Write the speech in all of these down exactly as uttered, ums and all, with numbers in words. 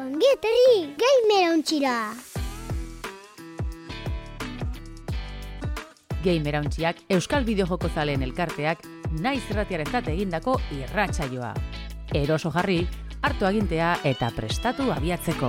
Ongi etorri, gamer ontxira! Gamer ontxiak Euskal Bideojoko zaleen elkarteak naiz irratiarentzat egindako irratsaioa. Eroso jarri, hartu agintea eta prestatu abiatzeko.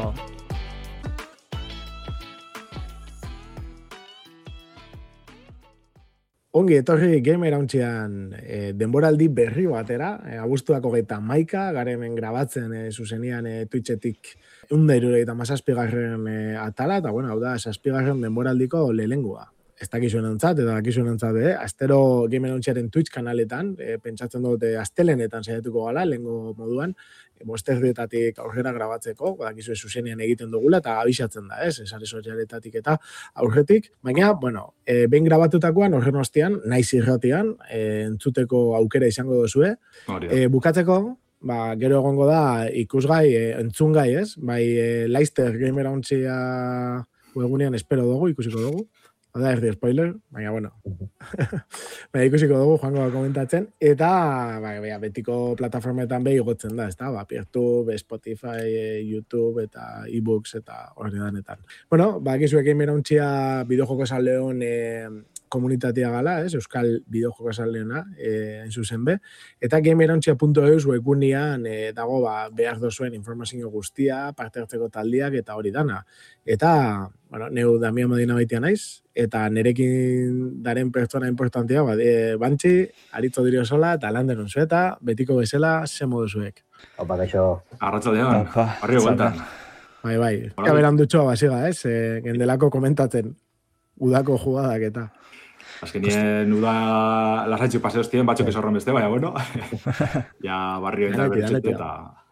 Ongi etorri gamer ontxian e, denboraldi berri batera, e, abuztuak hogeita hamaika, garen hemen grabatzen e, zuzenian e, Twitchetik ehun eta hamazazpigarren e, atala, eta bueno, hau da, zazpigarren denboraldiko lehengoa. Ez dakizuen entzat, eta dakizuen entzat, eh? Astero gamer ontxiaren Twitch kanaletan, e, pentsatzen dut e, astelenetan saiatuko gala, lehengo moduan, e, bosterdietatik aurrera grabatzeko, dakizue zuzenean egiten dugula, eta abisatzen da, ez? Esare sozialetatik eta aurretik. Baina, bueno, e, behin grabatutakoan, horren ostean, naiz irratian, e, entzuteko aukera izango duzue. E, bukatzeko, ba, gero egongo da ikusgai, e, entzungai, ez? Bai, e, Laizter gamer ontxia webunean espero dugu, ikusiko dugu. Da, ez di spoiler, baina, bueno. Baina ikusiko dugu, joango da komentatzen. Eta, ba, betiko plataformetan behi gotzen da, ez da? Ba, Peertube, Spotify, YouTube, eta e-books, eta horri danetan. Bueno, ba, gizu ekin bera untxia bideojoko esaldeon e, komunitatea gala, ez? Euskal bideojoko esaldeona, e, hain zuzen be. Eta gamerontxia puntu eus webgunean e, dago ba, behar dozuen informazio guztia, parte hartzeko taldiak eta hori dana. Eta, bueno, neu Damian Medina baitia naiz, eta nerekin daren pertsona importantia, ba, e, bantxi, aritzo dirio sola, eta landeron zueta, betiko bezala, ze modu zuek. Opa, gaixo. Arratsaldean, barrio gueltan. Bai, bai, kaberan dutxoa basiga, ez? E, gendelako komentatzen, udako jugadak eta. Azkenien uda lasatxik paseo estien, batxok esorron beste, baina, bueno, ja barrio eta bertxete eta...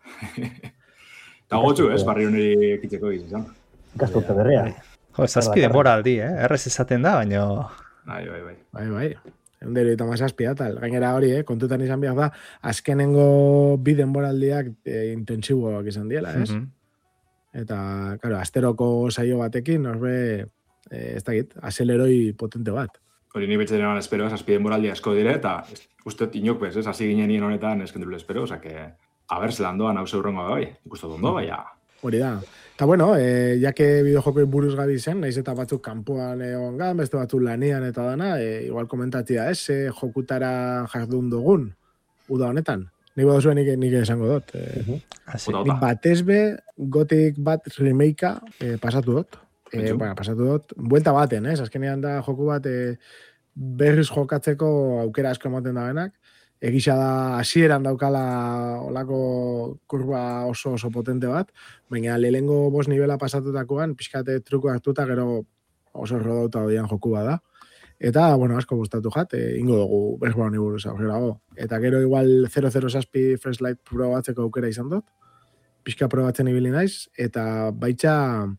Eta gotxu, ez, barrio niri ekitzeko izan. Ikasturte berria. Jo, zazpi denboraldi, eh? Errez esaten da, baina... Bai, bai, bai. Bai, bai. Eundero eta mazazpia, tal. Gainera hori, eh? Kontutan izan behar da, azkenengo bi denboraldiak e, intentsiboak izan diela, ez? Mm-hmm. Eta, claro, asteroko saio batekin, norbe, e, ez dakit, azeleroi potente bat. Hori ni betxeten eran espero, zazpi denboraldi asko dire, eta uste inok bez, ez? Hasi ginen nien honetan eskendule espero, oza que, haber zelan doan hau zeurrengo bai, ikustot ondo, bai, ja. Hori da. Eta bueno, eh, jake bideojokoi buruz gabi zen, naiz eta batzuk kanpoan egon gan, beste batzuk lanian eta dana, e, igual komentatzea ez, e, jokutara jardun dugun, uda honetan. Nik bodo zuen nik, nik esango dut. E, nik batezbe, gotik bat remakea e, pasatu dut. E, bueno, pasatu dut, buelta baten, ez? Azkenean da joku bat e, berriz jokatzeko aukera asko ematen da benak. Egisa da hasieran daukala olako kurba oso oso potente bat, baina lehengo bost nivela pasatutakoan, pixkate truko hartuta gero oso rodauta odian joku bat da. Eta, bueno, asko gustatu jat, e, ingo dugu berba honi buruz aurrerago. Eta gero igual zero zero zazpi First Light probatzeko aukera izan dut, pixka probatzen ibili naiz, eta baitza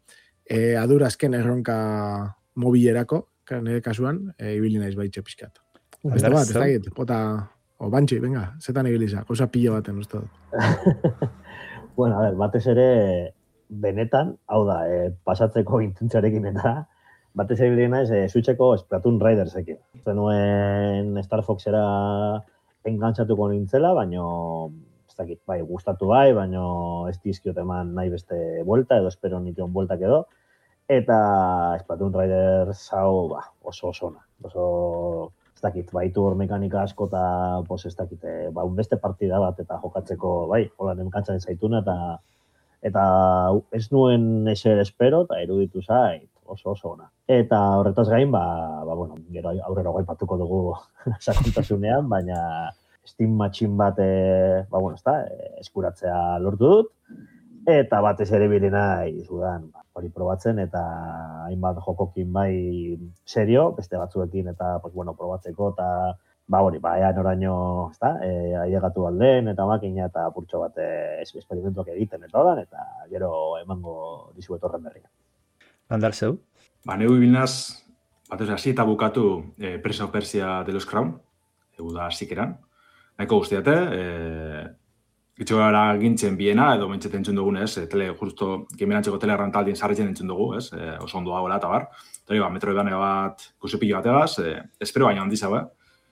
e, adurazken erronka mobilerako, nire kasuan, e, ibili naiz baitxe pixkat. Beste bat, ez dakit, pota... O, bantxi, venga, zetan ebiliza, gauza pilo baten uste dut. Bueno, a ver, batez ere, benetan, hau da, eh, pasatzeko intentziarekin eta, batez ere bilena ez, eh, Switcheko Splatoon Ridersekin. Zenuen Star Foxera engantzatuko nintzela, baino, ez dakit, bai, gustatu bai, baino ez dizkiot eman nahi beste buelta, edo espero nition bueltak edo, eta Splatoon Riders hau, ba, oso oso ona, oso... ez dakit, baitu hor mekanika asko eta pos ez dakit, ba, beste partida bat eta jokatzeko, bai, holan emkantzaren zaituna eta eta ez nuen eser espero eta eruditu zait oso oso ona. Eta horretaz gain, ba, ba bueno, gero aurrera gaipatuko dugu sakontasunean, baina Steam Machine bat, e, ba, bueno, ez da, eskuratzea lortu dut, eta batez ere bilena izudan, ba, hori probatzen, eta hainbat jokokin bai serio, beste batzuekin, eta, pues, bueno, probatzeko, eta, ba, hori, ba, ean oraino, ez da, e, ailegatu alden, eta makina, eta purtxo bat esperimentuak egiten, eta horan, eta gero emango dizuet horren berria. Bandar zeu? Ba, neu ibilnaz, bat ez hasi eta bukatu e, Prince of Persia de los Crown, egu da hasikeran, nahiko guztiate, e, Gitxo gara gintzen biena, edo mentxete entzun dugunez, e, tele, justo gimenantxeko telerrantaldien sarritzen entzun dugu, ez? E, oso ondo dagoela eta bar. Eta ba, metroidvania bat kusepillo bategaz, e, espero baina handiza, ba.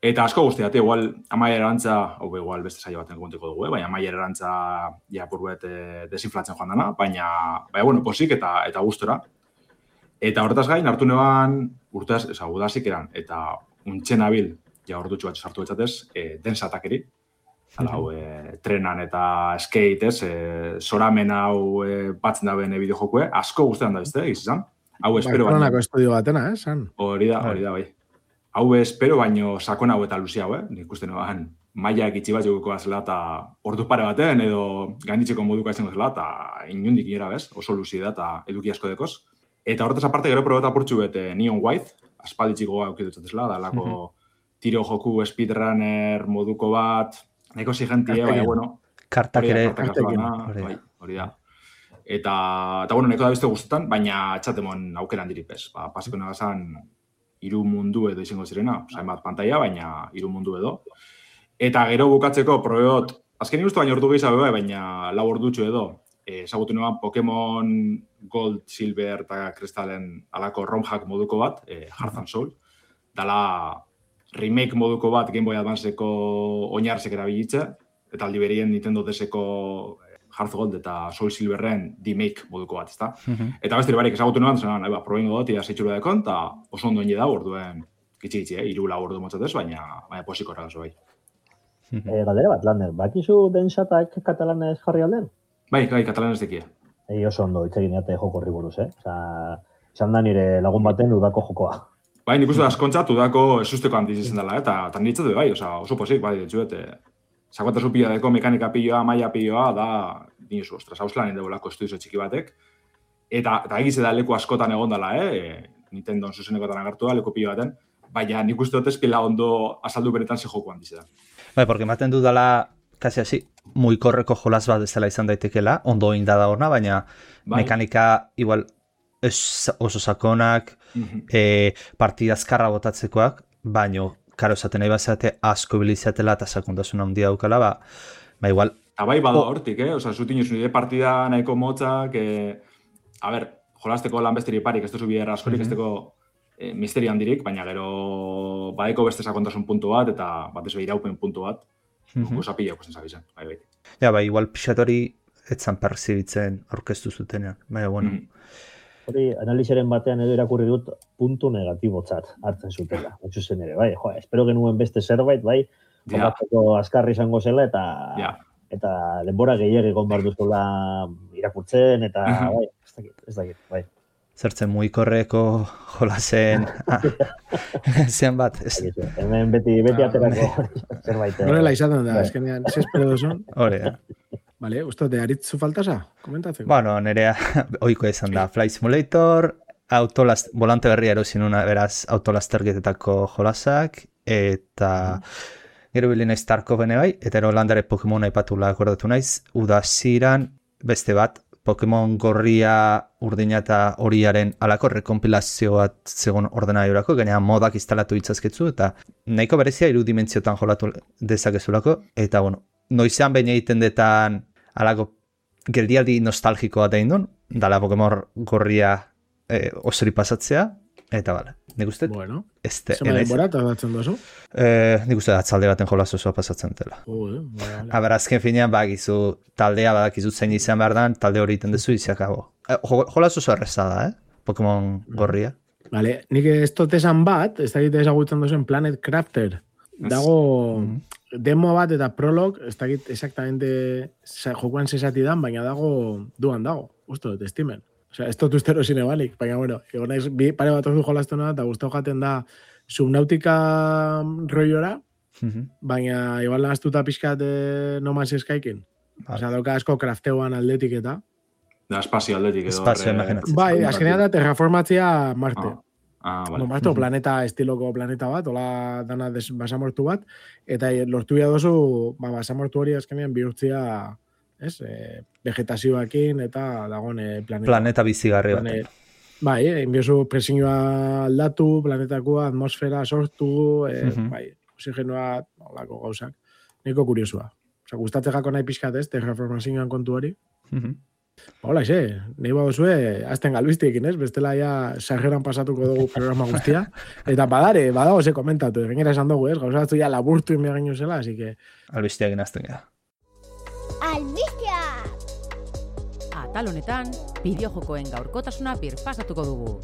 Eta asko guztiate, igual amaiera erantza, hau igual beste saio baten konteko dugu, eh? Baina amaiera erantza ja purbet eh, desinflatzen joan dana, baina, baina bueno, posik eta eta gustora. Eta horretaz gain, hartu neban urteaz, eza, udasik eran, eta untxen abil, ja ordutxu bat sartu etxatez, e, densatakeri. Hala, hau, e, trenan eta skate, ez, e, soramen hau e, batzen da bene bideojokue, asko guztetan da beste, izan. Hau espero baino. Barcelonako estudio batena, eh, san. Hori da, hori da, bai. Hau espero baino sakon hau eta luzi hau, eh? Nik uste noan, mailak itxi bat jokoko zela eta ordu pare baten edo gainditzeko moduko izango zela eta inundik inera, bez? Oso luzi da eta eduki asko dekoz. Eta horretaz aparte gero probeta apurtxu bete Neon White, aspalditxiko aukidutzatzela, da lako mm -hmm. tiro joku speedrunner moduko bat, nahiko zigentie, baina, bueno. Kartak ere. Bai, hori da. Eta, eta bueno, nahiko da beste guztetan, baina txatemon aukeran diripez. Ba, pasiko nagazan, hiru mundu edo izango zirena, oza, bat pantalla, baina hiru mundu edo. Eta gero bukatzeko, probeot, azken ikustu baina ordu gehiago bai, baina lau ordutxo edo, ezagutu eh, nuan Pokemon Gold, Silver eta Kristalen alako ROM-hack moduko bat, eh, Heart and Soul, dala remake moduko bat Game Boy Advanceko oinarrezek erabilitze, eta aldi berien Nintendo D S-eko Heart Gold eta Soul Silverren demake moduko bat, ezta? Mm-hmm. Eta beste barik ezagutu nuan, zenan, eba, probengo dut, ia zeitxuru dekon, eta oso ondo indi da, orduen, gitxi-gitxi, eh? Iru lau ordu motzatez, baina, baina posiko errazo bai. E, galdera bat, Lander, bakizu densatak katalanez jarri alden? Bai, bai, katalanez dekie. Egi oso ondo, itxegin eate joko horri buruz, eh? Osa, izan da nire lagun baten udako jokoa. Bai, nik uste da askontzat udako esusteko handiz izan dela, eta tan ditzatu bai, oza, oso posik, bai, ditzuet, zakotazu pila deko, mekanika piloa, maia piloa, da, dinosu, ostras, hauslan ende bolako estudizo txiki batek, eta, eta egize da leku askotan egon dela, eh? Nintendo zuzenekotan agertu da, leku pilo baten, baina nik uste dut ezpila ondo azaldu beretan ze joko handiz da. Bai, porque ematen du dela, kasi hasi, muikorreko jolas bat ezela izan daitekela, ondo inda da horna, baina bai. Mekanika igual es, oso sakonak, mm-hmm. e, partida azkarra botatzekoak, baino, karo esaten nahi bazate asko bilizatela eta sakontasun handia daukala, ba, ba igual. Eta bai bada hortik, eh? Osa, zutin nire partida nahiko motzak, eh, a ber, jolasteko lan besteri parik, ez duzu biherra askorik, mm-hmm. ez dugu eh, misteri handirik, baina gero badeko beste sakontasun puntu bat, eta bat ez iraupen puntu bat, mm-hmm. Osa pila ikusten zabizan, bai, bai. Ja, bai, igual pixatori etzan perzibitzen aurkeztu zutenean, baina, bueno. Mm-hmm. Hori, analizaren batean edo irakurri dut puntu negatibotzat hartzen zutela. Otsu zen ere, bai, jo, espero genuen beste zerbait, bai, jokatzeko yeah. azkarri izango zela, eta yeah. eta denbora gehiago egon behar duzuela irakurtzen, eta, mm-hmm. bai, ez dakit, ez dakit, bai. Zertzen muikorreko jolasen, ah, zean bat. Ez... Hemen beti, beti ah, aterako zerbait. Horrela izaten da, bai. Eskenean, ze espero duzun. Hore, ja. Vale, uste, te aritzu faltasa? Komentatzeko. Bueno, nerea oiko izan da. Flight Simulator, autolast, volante berria erosin una, beraz, autolastergetetako jolasak, eta mm. gero bilin naiz Tarkovene bai, eta ero landare Pokemon aipatula akordatu naiz, udasiran beste bat, Pokemon gorria urdina eta horiaren alako rekompilazio bat zegoen ordenaiorako, gaina modak instalatu itzazketzu, eta nahiko berezia hiru dimentsiotan jolatu dezakezulako, eta bueno, noizean behin egiten detan alako geldialdi nostalgikoa da indun, dala Pokemon gorria eh, osori pasatzea, eta bale, nik uste, bueno, este, zema denbora eta batzen duzu? Eh, nik uste atzalde baten jolaz osoa pasatzen dela. Uh, vale. Aber, azken finean, bakizu, taldea badakizu zein izan behar dan, talde hori iten dezu izakabo. Eh, jolaz osoa erreza da, eh? Pokemon gorria. Vale, nik ez totesan bat, ez da egite ezagutzen duzen Planet Crafter. Dago mm-hmm. demo bat eta prolog, ez da egite exactamente jokuan zesati dan, baina dago duan dago, uste dut, estimen. Osea, ez dut ustero zine balik, baina, bueno, egon naiz, bi pare bat ordu jolaztuna, eta guztau jaten da subnautika roiora, mm-hmm. baina igual nahaztuta pixkat eh, No Man's Skykin. Vale. Osea, dauka asko krafteuan aldetik eta. Da, espazio aldetik edo. Espazio, imaginatzen. Bai, azkenean da terraformatzea Marte. Ah. Ah, vale. No, Marte, mm-hmm. planeta, estiloko planeta bat, hola dana des, basamortu bat, eta lortu ya dozu, ba, basamortu hori azkenean bihurtzia, ez, e, vegetazioakin eta dagoen e, planeta. Planeta bizigarri bat. Bai, inbiozu presioa aldatu, planetakoa, atmosfera sortu, e, mm-hmm. bai, oxigenoa, holako gauzak. Neko kuriosua. Osa, gustatzekako nahi pixkat ez, terraformazioan kontu hori. Mm-hmm. Hola, xe, nahi baduzue, azten galbiztiekin, ez? Bestela ja sarreran pasatuko dugu programa guztia. Eta badare, badago ze komentatu, gainera esan dugu, ez? Gauza batzu ja laburtu inbegin zela, así que... Albisteak inazten gara. Albistea! Atal honetan, bideojokoen gaurkotasuna birpasatuko dugu.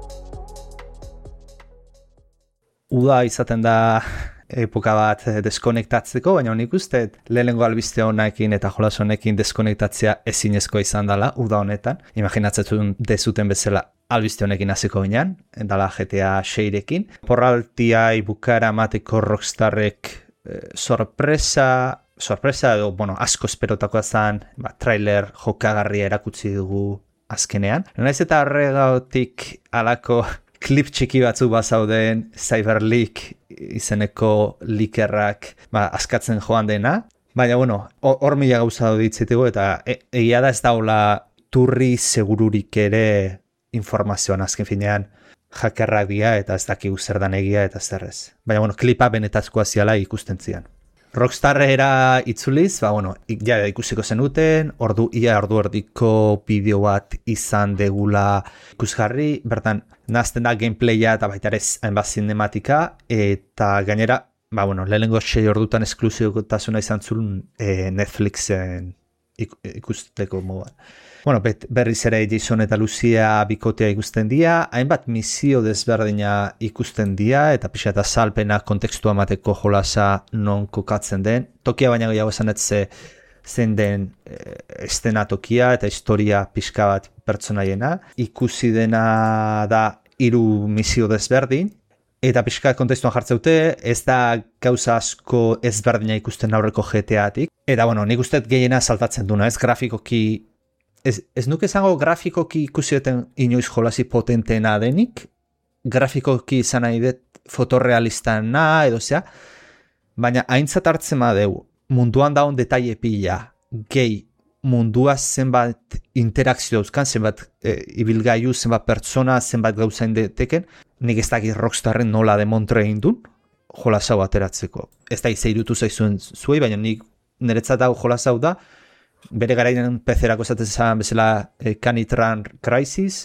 Uda izaten da epoka bat deskonektatzeko, baina nik uste lehenengo albiste honekin eta jolas honekin deskonektatzea ezinezkoa izan dela uda honetan. Imaginatzen dezuten bezala albiste honekin hasiko ginean, dala G T A seirekin. Porraltiai bukara mateko Rockstarrek eh, sorpresa, sorpresa edo, bueno, asko esperotakoa zen, ba, trailer jokagarria erakutsi dugu azkenean. Naiz eta horregatik alako klip txiki batzu bazauden Cyberleak izeneko likerrak ba, askatzen joan dena. Baina, bueno, hor mila gauza ditzitugu eta e, egia da ez daula turri segururik ere informazioan azken finean hackerrak dira eta ez dakigu zer dan egia eta zer ez. Baina, bueno, klipa benetazkoa ziala ikusten zian. Rockstarrera itzuliz, ba, bueno, ja ikusiko zenuten, ordu, ia ordu erdiko bideo bat izan degula ikusgarri, bertan nazten da gameplaya eta baita ere hainbat zinematika, eta gainera, ba, bueno, lehenengo sei ordutan esklusibotasuna izan zuen e, Netflixen ik, ikusteko moduan. Bueno, bet, berriz ere Jason eta Lucia bikotea ikusten dira, hainbat misio desberdina ikusten dira, eta pixa eta salpena kontekstua mateko jolasa non kokatzen den. Tokia baina gehiago esan etze zein den e, estena tokia eta historia pixka bat pertsonaiena. Ikusi dena da hiru misio desberdin, eta pixka kontestuan jartzeute, ez da gauza asko ezberdina ikusten aurreko G T A-tik. Eta, bueno, nik uste gehiena saltatzen duna, ez grafikoki. Ez, ez nuke izango grafikoki ikusioten inoiz jolasi potenteena denik, grafikoki izan nahi dut fotorrealistana edo zea, baina aintzat hartzen badeu, munduan daun detaile pila, gehi mundua zenbat interakzio dauzkan, zenbat e, ibilgailu, zenbat pertsona, zenbat gauza indeteken, nik ez dakit Rockstarren nola demontre egin duen, jolasau ateratzeko. Ez da izeirutu zaizuen zuei, baina nik niretzat hau jolasau da, bere garainan P C-erako esaten zen bezala e, Canitran Crisis,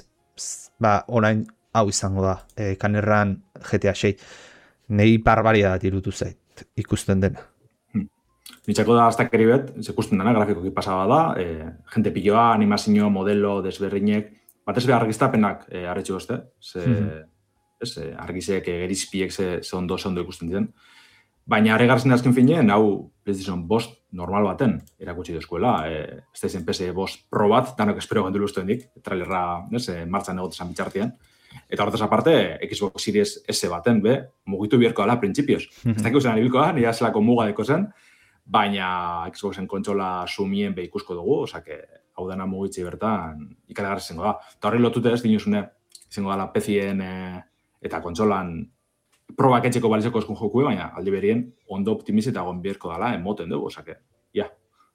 ba, orain hau izango da, e, Canitran G T A sei. Nei barbaria da irutu zait, ikusten dena. Hmm. Nitxako da aztakeri bet, ikusten dena, grafikoki pasaba da, e, jente piloa, animazio, modelo, desberdinek, batez be argiztapenak e, arretxu beste, ze, hmm. ez, e, argizek, e, gerizpiek ze, ze ondo, ze ondo ikusten diren. Baina arregarzen azken finean, hau PlayStation bost normal baten erakutsi duzkuela. E, ez da izan P S bost Pro bat, danok espero gendulu ustuen dik, trailerra ez, martxan egotezan bitxartian. Eta horretaz aparte, Xbox Series S baten, be, mugitu biherko dela printzipioz. Ez dakik uzen anibilkoa, nire zelako muga deko zen, baina Xboxen kontsola sumien be ikusko dugu, osake, hau dena mugitzi bertan ikaragarri zengo da. Eta horri lotute ez dinuzune, zengo dela P C-en e, eta kontsolan probak etxeko balizeko eskun jokue, baina aldi berien ondo optimiz eta gonbierko dela emoten dugu, osake, ja.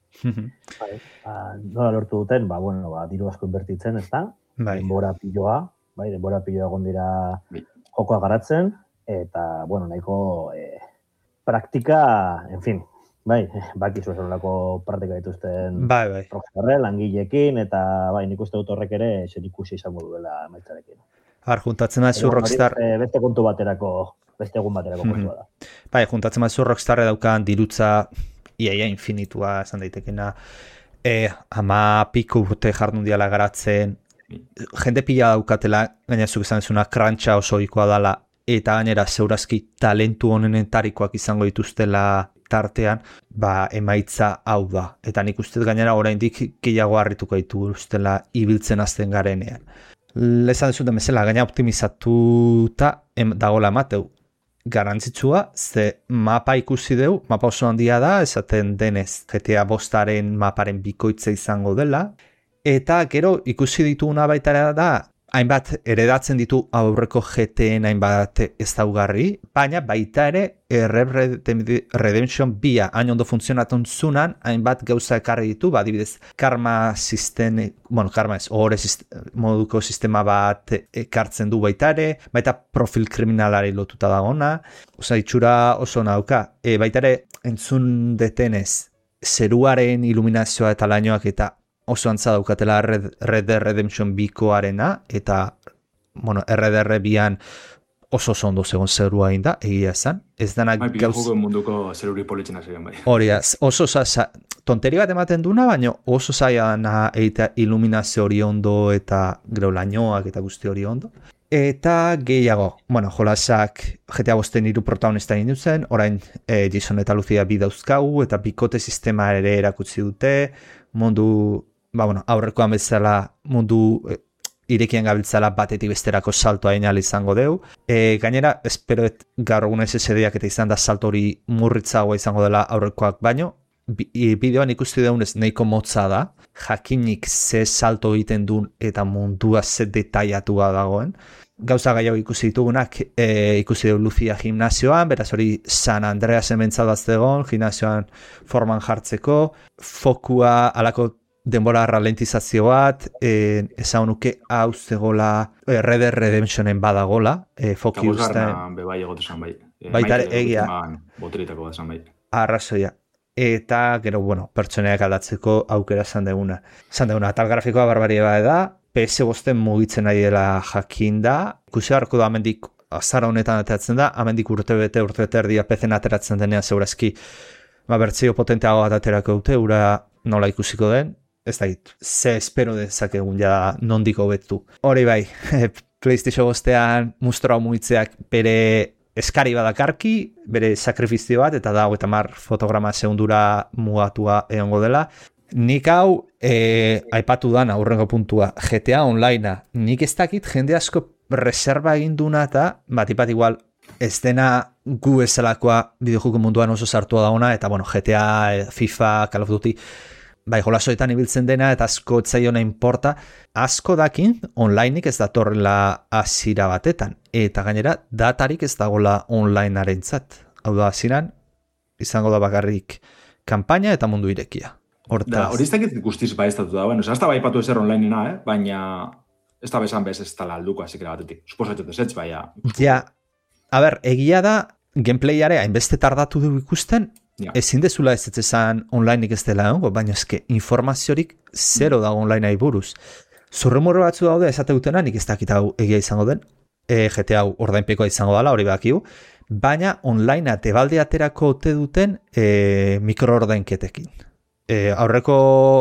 Bai, ba, nola lortu duten, ba, bueno, ba, diru asko inbertitzen, ez da? Bai. Denbora piloa, bai, denbora piloa egon dira Bai. jokoa garatzen, eta, bueno, nahiko eh, praktika, en fin, bai, bakizu esolako praktika dituzten Bai, bai. Rockstarre, langileekin, eta, bai, nik uste dut horrek ere zer ikusi izango duela maitzarekin. Har, juntatzen bat zu Rockstar... Hori, beste kontu baterako, beste egun baterako Mm-hmm. kontua da. Bai, juntatzen bat zu Rockstarre daukan dirutza iaia infinitua esan daitekena, e, ama piko urte jardun diala garatzen, jende pila daukatela, gaina zuk esan ezuna krantxa oso ohikoa dala, eta gainera zeurazki talentu honenetarikoak izango dituztela tartean, ba, emaitza hau da. Eta nik uste gainera oraindik gehiago harrituko dituztela ibiltzen azten garenean. Lezan dezuten bezala, gaina optimizatuta dagoela emateu. Garantzitsua, ze mapa ikusi deu, mapa oso handia da, esaten denez G T A bostaren maparen bikoitza izango dela, eta gero ikusi dituguna baita da, hainbat eredatzen ditu aurreko G T-en hainbat ezaugarri, baina baita ere Red Redemption bia hain ondo funtzionatzen zunan, hainbat gauza ekarri ditu, ba, adibidez, karma sistem, bueno, karma ez, ohore sistem, moduko sistema bat ekartzen du baita ere, baita profil kriminalari lotuta dagona, oza, itxura oso nauka, e, baita ere entzun detenez, zeruaren iluminazioa eta lainoak eta oso antza daukatela Red, Red Dead Redemption bikoarena, eta, bueno, R D R bian oso oso ondo zegoen zerua egin da, egia esan. Ez dana bai, gauz... Bai, munduko zeruri politxenak ziren bai. Hori, oso za... tonteri bat ematen duna, baina oso zaila dana egitea iluminazio hori ondo eta gero lainoak eta guzti hori ondo. Eta gehiago, bueno, jolasak G T A bosten hiru protagonista egin duzen, orain e, Jason eta Lucia bi dauzkagu, eta bikote sistema ere erakutsi dute, mundu, ba bueno, aurrekoan bezala mundu e, irekien gabiltzala batetik besterako saltoa egin izango deu. E, gainera, espero et gaur egun S S D-ak eta izan da salto hori murritzagoa izango dela aurrekoak baino, bideoan ikusti deunez nahiko motza da, jakinik ze salto egiten duen eta mundua ze detailatua dagoen. Gauza gehiago ikusi ditugunak, e, ikusi dugu Lucia gimnazioan, beraz hori San Andreasen bentzadazte egon, gimnazioan forman jartzeko, fokua alako denbora ralentizazio bat, e, esan nuke hau zegoela e, Red Dead Redemptionen badagola, e, foki ustean. Bebai egotesan bai. E, Baita egia. Boteritako da esan bai. Arrazoia. Eta, gero, bueno, pertsoneak aldatzeko aukera zan deguna. Zan deguna, tal grafikoa barbaria bada da, P S bosten mugitzen ari dela jakin da. Ikusi harko da, amendik azara honetan ateratzen da, amendik urte bete, urte bete erdia P C-en ateratzen denean zeurazki, ba, bertzio potenteago bat aterako dute, ura nola ikusiko den, ez da hit, ze espero dezakegun ja nondiko betu. Hori bai, PlayStation bostean mustroa mugitzeak bere eskari badakarki, bere sakrifizio bat, eta da, eta mar fotograma segundura mugatua egongo dela. Nik hau, e, aipatu dan, aurrengo puntua, G T A Onlinea, nik ez dakit jende asko reserva egin duna eta, bat ipat igual, ez dena gu ezalakoa bideojuko munduan oso sartua dauna, eta bueno, G T A, FIFA, Call of Duty, bai, jolasoetan ibiltzen dena, eta asko etzaiona inporta, asko dakin, onlineik ez datorrela hasiera batetan, eta gainera, datarik ez dagoela onlinearentzat. Hau da, hasieran izango da bakarrik kanpaina eta mundu irekia. Hortaz. Da, hori ez dakit guztiz bai ez datu da, bueno, ez da bai patu ezer onlineena, eh? Baina ez da besan bez ez tala alduko azikera batetik. Suposatxot ez ez, baina... Ja, a ber, egia da, gameplayare hainbeste tardatu du ikusten, ja. Ezin dezula ez ez esan onlineik ez dela egongo, baina eske informaziorik zero mm. dago onlineai buruz. Zurremurro batzu daude esate dutena, nik ez dakit hau egia izango den, e, G T A hau ordainpekoa izango dela, hori bakigu, baina onlinea tebalde aterako ote duten e, mikroordainketekin. E, aurreko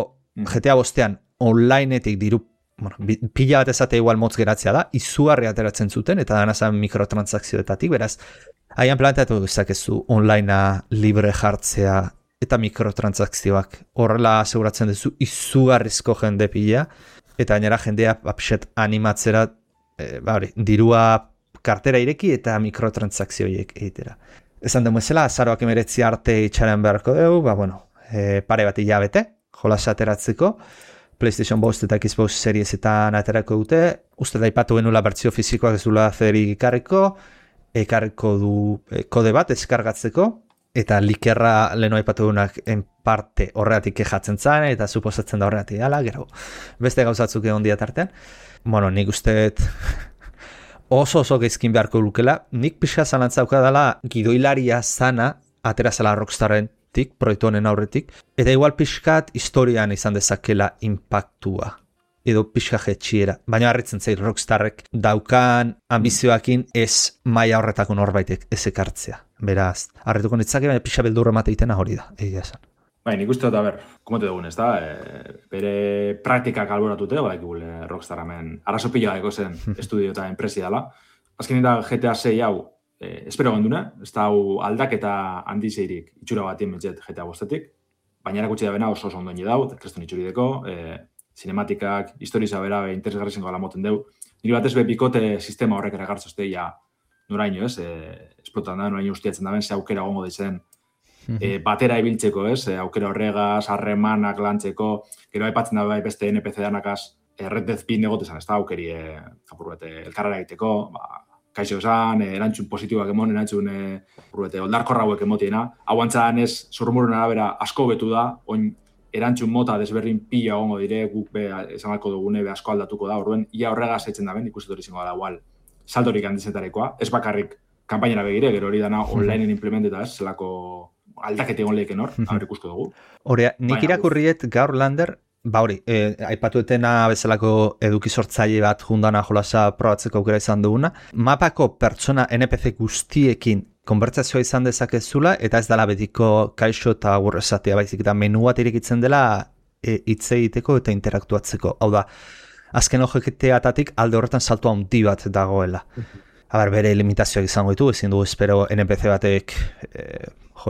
G T A bostean onlineetik diru, bueno, pila bat ezate igual motz geratzea da, izugarri ateratzen zuten, eta danazan mikrotransakzioetatik, beraz, haian planteatu dezakezu onlinea libre jartzea eta mikrotransakzioak. Horrela aseguratzen duzu izugarrizko jende pila, eta gainera jendea apxet animatzera, e, ba hori, dirua kartera ireki eta mikrotransakzioiek egitera. Esan den bezala, azaroak emeretzi arte itxaren beharko dugu, ba bueno, e, pare bat hilabete, jolasa ateratzeko, PlayStation bost eta Xbox Seriesetan aterako dute, uste da ipatu genula bertzio fizikoak ez dula zerik ekarriko, ekarriko du e, kode bat eskargatzeko, eta likerra leheno aipatu dunak en parte horreatik kejatzen zan, eta suposatzen da horreatik dela, gero beste gauzatzuk egon diatartean. Bueno, nik uste oso oso gezkin beharko lukela, nik pixka zalantzauka dela gidoilaria zana aterazela Rockstarren tik, proiektu honen aurretik, eta igual pixkat historian izan dezakela impactua, edo pixka jetxiera. Baina harritzen zait Rockstarrek daukan ambizioakin ez maila horretako norbaitek ez ekartzea. Beraz, harrituko nitzake, baina pixa beldurra mateitena hori da, egia esan. Bai, nik uste dut, a ber, komote dugun ez da, e, bere praktikak alboratute, baik gule Rockstar hemen, arazo pila dago zen estudio eta enpresi dela. Azkenin da G T A sei hau, Eh, espero gonduna, ez da hau aldaketa handi zeirik itxura batien betxet G T A bostetik, baina erakutsi da bena oso oso ondoen daut, kreston itxurideko, eh, cinematikak, historiza bera, be, interesgarri zengo ala moten deu. Niri batez be bikote sistema horrek ere gartzozte ja noraino, ez, eh, esplotan da, noraino ustiatzen da ben, ze aukera gongo ditzen eh, batera ibiltzeko, ez, eh, aukera horregaz, harremanak lantzeko, gero aipatzen da bai beste N P C danakaz, eh, Red Dead bin egotezan, ez da, aukeri eh, apur bete, elkarrara egiteko, ba, kaixo esan, erantzun positiboak emon, erantzun e, oldarkorra hauek emotiena. Hau antzaan ez, zormuren arabera asko betu da, oin erantzun mota desberdin pila gongo dire, guk be, esan balko dugune, be asko aldatuko da, orduen, ia horregaz etzen da ben, ikusetor izango da, igual, saltorik handizetarekoa, ez bakarrik kanpainara begire, gero hori dana onlineen implementeta ez, zelako aldakete egon leheken hor, haber ikusko dugu. Horea, nik irakurriet gaur Lander, ba hori, e, aipatu etena bezalako eduki sortzaile bat jundana jolasa probatzeko aukera izan duguna. Mapako pertsona N P C guztiekin konbertsazioa izan dezakezula, eta ez dela betiko kaixo eta agur esatea, baizik eta menu bat irekitzen dela e, hitz egiteko eta interaktuatzeko. Hau da, azken objektetatik alde horretan salto handi bat dagoela. Aber, bere limitazioak izango ditu, ezin dugu espero N P C batek e,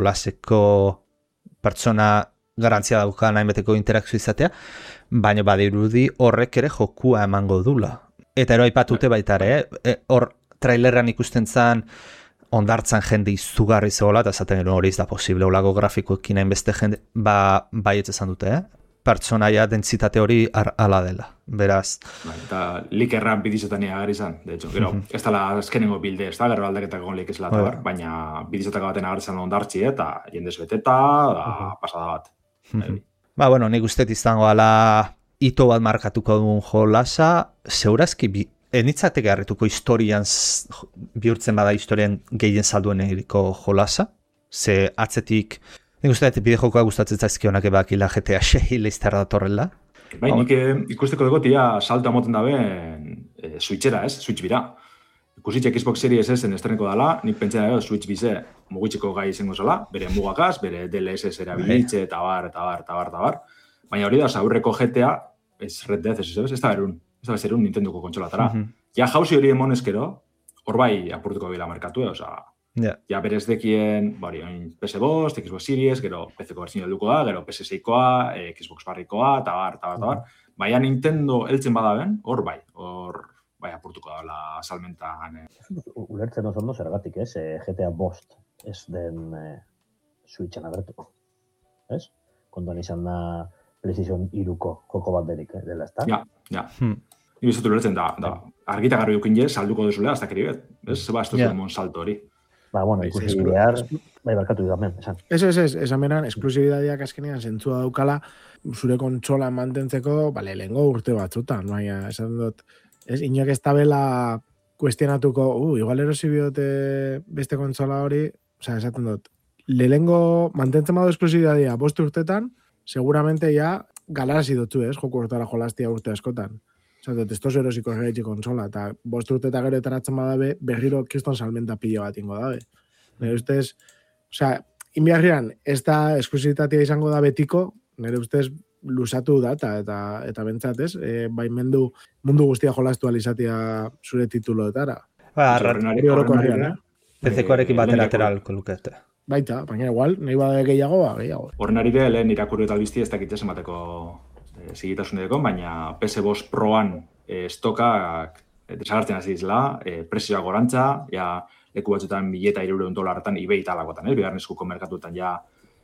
jolaseko pertsona garantzia daukan hainbeteko interakzio izatea, baina badirudi horrek ere jokua emango dula. Eta ero aipatute baita ere, eh? hor trailerran ikusten zan ondartzan jende izugarri zegoela, eta esaten gero hori ez da posible, olako grafikoekin hainbeste jende, ba, baietz esan dute, eh? Pertsonaia dentsitate hori ala dela, beraz. Ba, eta lik erran bidizetan agar izan, de hecho, gero, mm -hmm. ez dela azkenengo bilde, ez da, gero aldaketako golik ez latar, oh, baina bidizetako baten agar izan ondartzi, eta jendez beteta, da, mm -hmm. pasada bat. Mm-hmm. Ba, bueno, nik usteet izango ala ito bat markatuko duen jolasa, segurazki bi, enitzateke harrituko historian bihurtzen bada historian gehien salduen eriko jolasa, ze atzetik, nik usteet bideojokoa gustatzen zaizkionak ebakila G T A sei leizterra datorrela. Bai, nik ikusteko dugu tia salto amoten daben e, Switchera, ez? Switch bira. Ikusitxe Xbox Series S-en estreneko dala, nik pentsa dago Switch bize mugitzeko gai izango zela, bere mugakaz, bere D L S erabilitze, eta bar, eta bar, eta bar, eta bar. Baina hori da, aurreko G T A, ez Red Dead, ez ez da berun, ez da berun Nintendoko kontsolatara. Mm -hmm. Ja jauzi hori emonezkero, hor bai apurtuko bila markatu, eh? Osa, yeah. Ja berez dekien, bari, P S bost, Xbox Series, gero P C-ko berzio helduko da, gero P S seikoa, eh, Xbox barrikoa, eta bar, eta bar, eta bar. Baina Nintendo heltzen badaben, hor bai, hor bai, apurtuko da la salmentan. Eh. Ulertzen oso ondo zergatik, ez? E, G T A bost ez den e, Switchen agertuko. Ez? Kontuan izan da PlayStation hiruko joko bat derik, eh, dela, ez da? Ja, ja. Hmm. Ni bizatu ulertzen da, da argita garbi dukin je, salduko duzulea, hasta keribet. Ez? Zeba, ez yeah. Mon salto hori. Ba, bueno, ikusi behar, bai, barkatu dudamen, esan. Ez, ez, ez, esan beran, esklusibidadiak azkenean zentzua daukala, zure kontsola mantentzeko, bale, lehengo urte batzutan, baina, esan dut, ez, inak ez tabela kuestionatuko, uh, igual erosi biote beste kontsola hori, osea, esaten dut, lehengo mantentzen badu esklusibidadia bost urtetan, seguramente ja galarazi dutzu, ez, joku hortara jolastia urte askotan. Osa, dut, ez tozu erosiko erretxe kontsola, eta bost urteta gero etaratzen badabe, berriro kriston salmenta pilo bat ingo dabe. Nire ustez, osea, inbiarrian, ez da esklusibitatea izango da betiko, nire ustez, lusatu data eta eta bentsat, ez? E, baimendu mundu guztia jolastu alizatia zure tituloetara. Ba, hori orokorrean, eh? P C-koarekin batera ateralko lukete. Baita, baina igual, nahi bada gehiago, ba, gehiago. Horren ari de, lehen irakurri eta albizti ez dakit emateko e, zigitasunedeko, baina P S bost Proan e, estokak e, desagartzen hasi izela, e, presioak gorantza, ja, leku batzutan mileta irureun dolarretan ibei talakotan, eh? Bigarren eskuko merkatuetan ja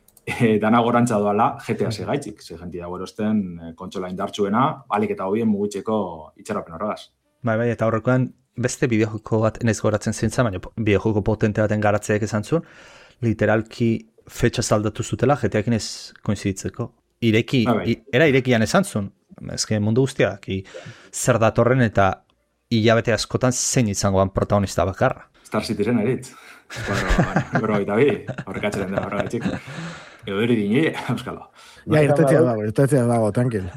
E, dana gorantza doala G T A segaitzik, ze jenti dago erosten e, kontsola indartsuena, alik eta hobien mugitzeko itxaropen horregaz. Bai, bai, eta horrekoan beste bideojoko bat enez goratzen zintza, baina bideojoko potente baten garatzeak esan zuen, literalki fetxa zaldatu zutela G T A-ekin ez koinziditzeko. Ireki, bai, bai. Era irekian esan zuen, ezke mundu guztiak, zer datorren eta hilabete askotan zein izangoan protagonista bakarra. Star Citizen eritz. Gero gaita bi, horrekatzen dena horregatik. Edo eri dini, euskalo. Ja, irtetzea dago, irtetzea dago, tranquil.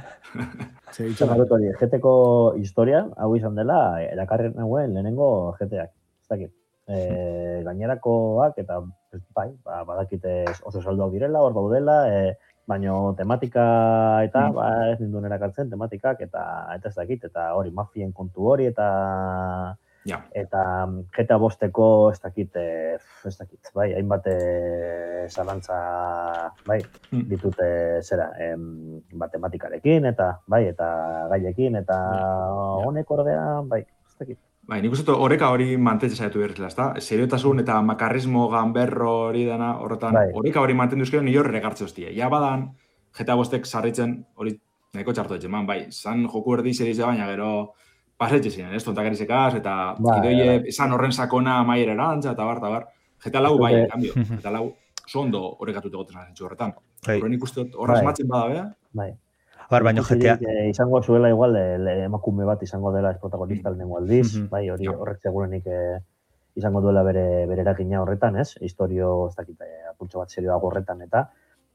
G T-ko historian, hau izan dela, erakarren nagoen lehenengo G T-ak. Ez dakit. E, gainerakoak, eta bai, ba, badakite oso salduak direla, hor daudela, e, baino tematika eta, mm. ba, ez ninduen erakartzen, tematikak, eta eta ez dakit, eta hori mafien kontu hori, eta... Ja. Eta G T A bosteko ez dakit, ez dakit, bai, hainbat zalantza, bai, ditute zera, em, matematikarekin, eta, bai, eta gaiekin, eta ja. Honek ordea, bai, ez dakit. Bai, nik uste oreka hori mantentzen zaitu berrizela, ez da? Seriotasun eta makarrismo ganberro hori dana, horretan, bai. Oreka hori mantendu ezkero nio regartze hostia. Ja badan, G T A bostek sarritzen, hori nahiko txartu etxe, man, bai, zan joku erdi serize baina gero, pasetxe ziren, ez, tontakerizekaz, eta gidoie, esan horren sakona maier erantza, eta bar, eta bar. G T A lau bai, en cambio, G T A lau oso ondo horrekatut egoten zentzu horretan. Horren ikusten, horra esmatzen bada, bea? Bai. Bar, baina G T A... Izango zuela igual, emakume bat izango dela protagonista lehenengo aldiz, bai, hori horrek segurenik izango duela bere eragina horretan, ez? Historio, ez dakit, apurtxo bat serioago horretan, eta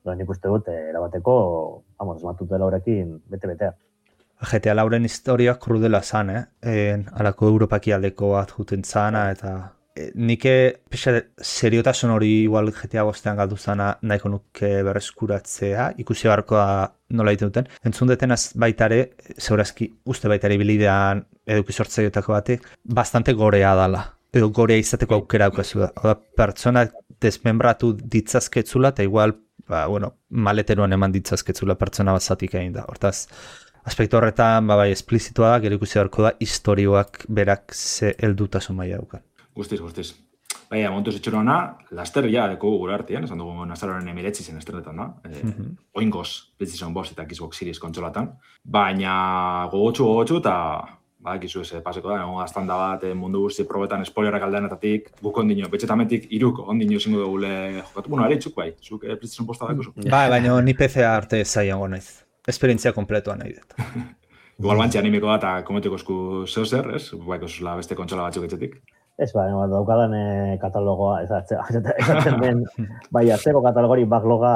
Pero nik uste dut, erabateko, vamos, esmatutela horrekin bete-betea. G T A lauren historia krudela zan, eh? En, alako Europaki aldeko bat juten zana, eta e, nike pixa seriotasun hori igual G T A bostean galdu zana nahiko nuke berreskuratzea, ikusi beharkoa nola egiten duten. Entzun detenaz baitare, zeurazki uste baitare bilidean eduki sortzaiotako batek, bastante gorea dala. Edo gorea izateko aukera aukazu da. Oda, pertsona desmembratu ditzazketzula, eta igual, ba, bueno, maleteruan eman ditzazketzula pertsona bazatik egin da. Hortaz, aspektu horretan, ba, bai, esplizitua da, gero ikusi beharko da, historioak berak ze heldutasun maila daukan. Guztiz, guztiz. Baina, montuz etxero hona, laster ja deko gure artean, esan dugu nazaroren emiretzi zen esternetan da. E, mm-hmm. Oingoz, PlayStation bost eta Xbox Series kontsolatan. Baina, gogotxu, gogotxu, eta badakizu ez, paseko da, egon gaztanda bat, mundu guzti probetan spoilerak aldeanetatik, guk ondino, betxetametik iruk ondino zingo dugule jokatu. Bueno, ere, txuk bai, zuk eh, PlayStation bosta dakuzu. Bai, baina ni P C arte zaiango naiz. Esperientzia kompletua nahi dut. Igual bantxe animiko da eta kometiko esku zeo zer, ez? Baiko zuzula beste kontsola batzuk etxetik. Ez, ba, daukadan eh, katalogoa, ezatzen den, bai, atzeko katalogori backloga.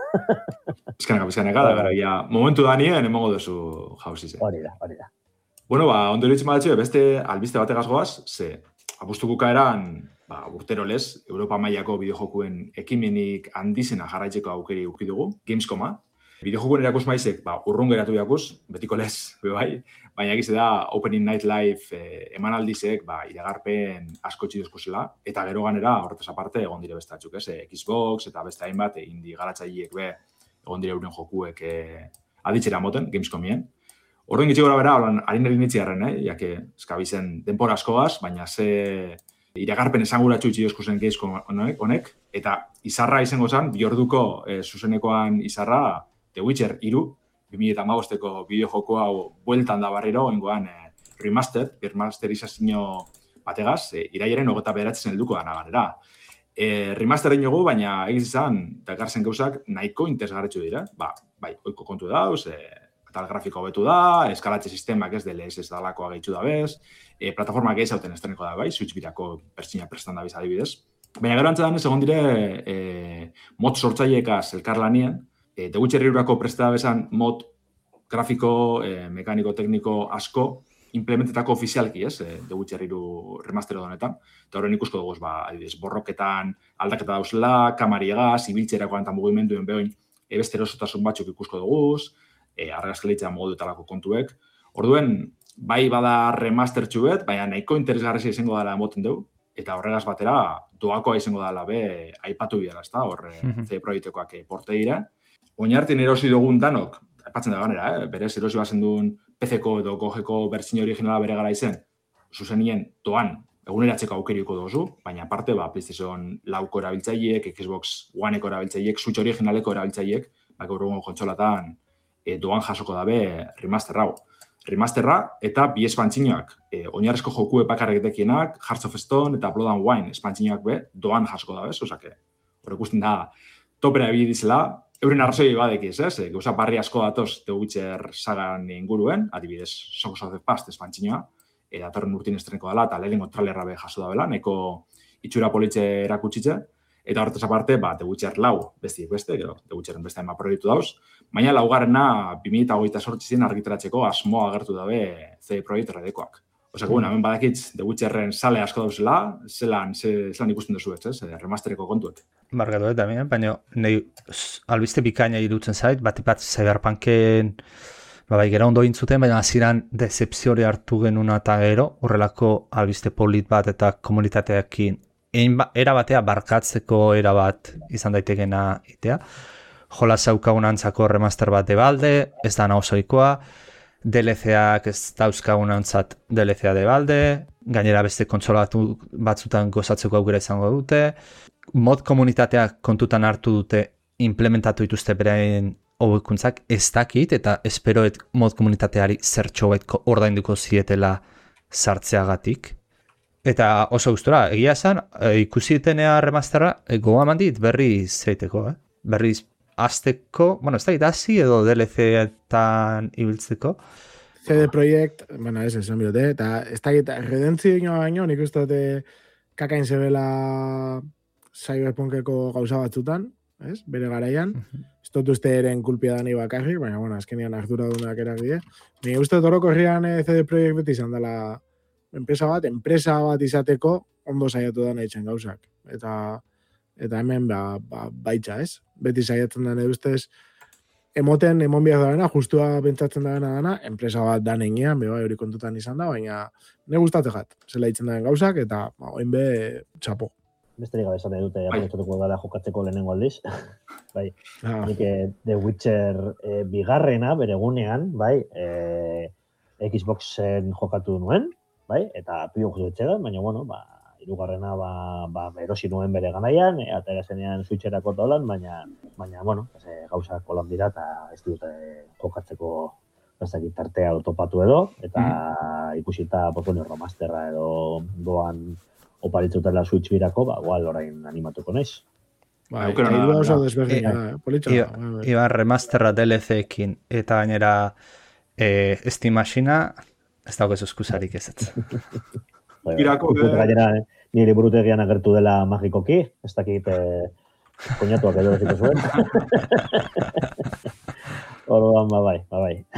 Bizkaneka, bizkaneka, da gara, ja, momentu da nien, emongo duzu jauzi zen. Hori da, hori da. Bueno, ba, ondo iritzen badatxe, beste albiste bategaz goaz, ze, apustuko eran, ba, urtero lez, Europa mailako bideojokuen ekimenik handizena jarraitzeko aukeri ukidugu, Gamescoma. Bideojokuen erakus maizek, ba, urrun geratu jakuz, betiko lez, bai, baina egize da Opening Night Live eh, emanaldizek, ba, iragarpen asko txiduzko zela, eta gero ganera, horretaz aparte, egon dire bestatzuk, ez, Xbox eta beste hainbat, e, indi garatzaileek be, egon dire euren jokuek eh, aditxera moten, Gamescomien. Orduan gitxi gora bera, harin erin itxiarren, eh, jake, eskabizen denpora askoaz, baina ze iragarpen esanguratxu txiduzko zen Gamescom honek, eta izarra izango zen, bi orduko eh, zuzenekoan izarra, The Witcher hiru, bi mila hamabosteko bideojoko hau bueltan da barriro, ingoan eh, remaster, remasterizazio bategaz, eh, iraiaren hogeta beratzen helduko da nagarera. Eh, remaster egin dugu, baina egiz izan, dakarzen gauzak nahiko interesgarretxu dira. Ba, bai, oiko kontu dauz, eh, tal grafiko hobetu da, eskalatze sistemak ez D L S ez dalakoa gehitzu da bez, eh, plataforma gehi zauten estreneko da bai, Switch birako pertsina prestan da biz adibidez. Baina gero antzadan ez egon dire eh, mod sortzaileekaz elkarlanien, E, The Witcher hirurako prestada bezan mod grafiko, e, mekaniko, tekniko asko implementetako ofizialki, ez? E, The Witcher hiru remastero honetan. Eta horren ikusko dugu, ba, adibidez, borroketan aldaketa dauzela, kamariegaz, ibiltzerakoan eta mugimenduen behoin ebeste erosotasun batzuk ikusko dugu, e, argazkeleitza modu talako kontuek. Orduen, bai bada remastertxu bet, baina nahiko interesgarrezia izango dela emoten dugu. Eta horregaz batera, doakoa izango dela be, aipatu bidara, ez da? Horre, C proiektekoak porte dira. Oinartin erosi dugun danok, aipatzen da ganera, eh? Berez erosi bazen duen P C-ko edo G-ko bertsio originala bere gara izen, zuzenien doan eguneratzeko aukeriko dozu, baina aparte, ba, PlayStation lauko erabiltzaileek, Xbox One-eko erabiltzaileek, Switch originaleko erabiltzaileek, ba, gaur egun kontsolatan e, doan jasoko dabe remaster hau. Remasterra eta bi espantzinoak, e, oinarrezko joku epakarretekienak, Hearts of Stone eta Blood and Wine espantzinoak be, doan jasoko dabe, osake, hor ikusten da, topera bide dizela, euren arrazoi badekiz, ez? Gauza barri asko datoz The Witcher sagan inguruen, adibidez, Songs of the Past espantzinoa, eta torren urtin estreneko dela, eta lehenengo trailerra be jaso da bela, nahiko itxura politxe erakutsitze, eta horretaz aparte, ba, The Witcher lau, bestiek beste, gero, The Witcherren beste hainbat proiektu dauz, baina laugarrena bi mila hogeita zortzi zen argitaratzeko asmoa agertu dabe C proiektu redekoak. Osea, bueno, hemen badakitz The Witcherren sale asko dauzela, zelan, zelan ikusten duzu ez, ez, remastereko kontuek. Barkatu eta hemen, baina nahi albiste bikaina irutzen zait, bat bat Cyberpunken, ba, bai, gero ondo intzuten, baina hasieran decepziore hartu genuna eta gero, horrelako albiste polit bat eta komunitateakin era batea barkatzeko era bat izan daitekena itea. Jola zaukagun antzako remaster bat debalde, ez da nahozoikoa, D L C-ak ez dauzkagun antzat D L C-a debalde, gainera beste kontsola batzutan gozatzeko aukera izango dute, mod komunitateak kontutan hartu dute implementatu dituzte beraien hobekuntzak ez dakit, eta esperoet mod komunitateari zertxo baitko ordainduko zietela sartzeagatik. Eta oso gustora, egia esan, e, ikusi ditenea remasterra, e, goa mandit berri zeiteko, eh? Berriz azteko, bueno, ez da idasi edo D L C-etan ibiltzeko. C D Projekt, bueno, ez esan biote, eta ez da gita, redentzioa baino, nik uste dute kakain zebela Cyberpunkeko gauza batzutan, ez? Bere garaian, ez dut uste eren kulpia dani bakarrik, baina, bueno, azkenian arduradunak eragide. Ni uste orokorrian eh, C D Projekt beti izan dela enpresa bat, enpresa bat izateko ondo saiatu da nahi gauzak. Eta, eta hemen ba, ba, baitza, ez? Beti saiatzen da nahi ustez, emoten, emon biak da dena, justua pentsatzen da dena dana, enpresa bat da negian, beha hori kontutan izan da, baina ne gustatzen jat, zela itzen da gauzak, eta ba, oin be, txapo. Besterik gabe esan dute, aprobetxatuko gara jokatzeko lehenengo aldiz. bai, Ah. nik eh, The Witcher eh, bigarrena, bere gunean, bai, eh, Xboxen jokatu nuen, bai, eta pio jozetxegan, baina, bueno, ba, hirugarrena ba, ba, erosi nuen bere ganaian, e, atera zenean switcherako tolan, baina, baina, bueno, e, gauzak kolan dira, eta ez dut e, jokatzeko bazakit tartea topatu edo, eta mm. ikusita, pues, bueno, remasterra edo doan oparitzutela Switch birako, ba, igual orain animatuko naiz. Bai, eta hiru oso desberdina, Eh, eh, politxa. Iba, bai, bai. iba remasterra D L C-ekin, eta gainera eh, Steam Machina, ez dago ez eskusarik ez ez. Irako, Ikusten eh? gainera, nire burutegian agertu dela magikoki, ez dakit eh, koñatuak edo eziko zuen. Orduan, ba bai, ba bai.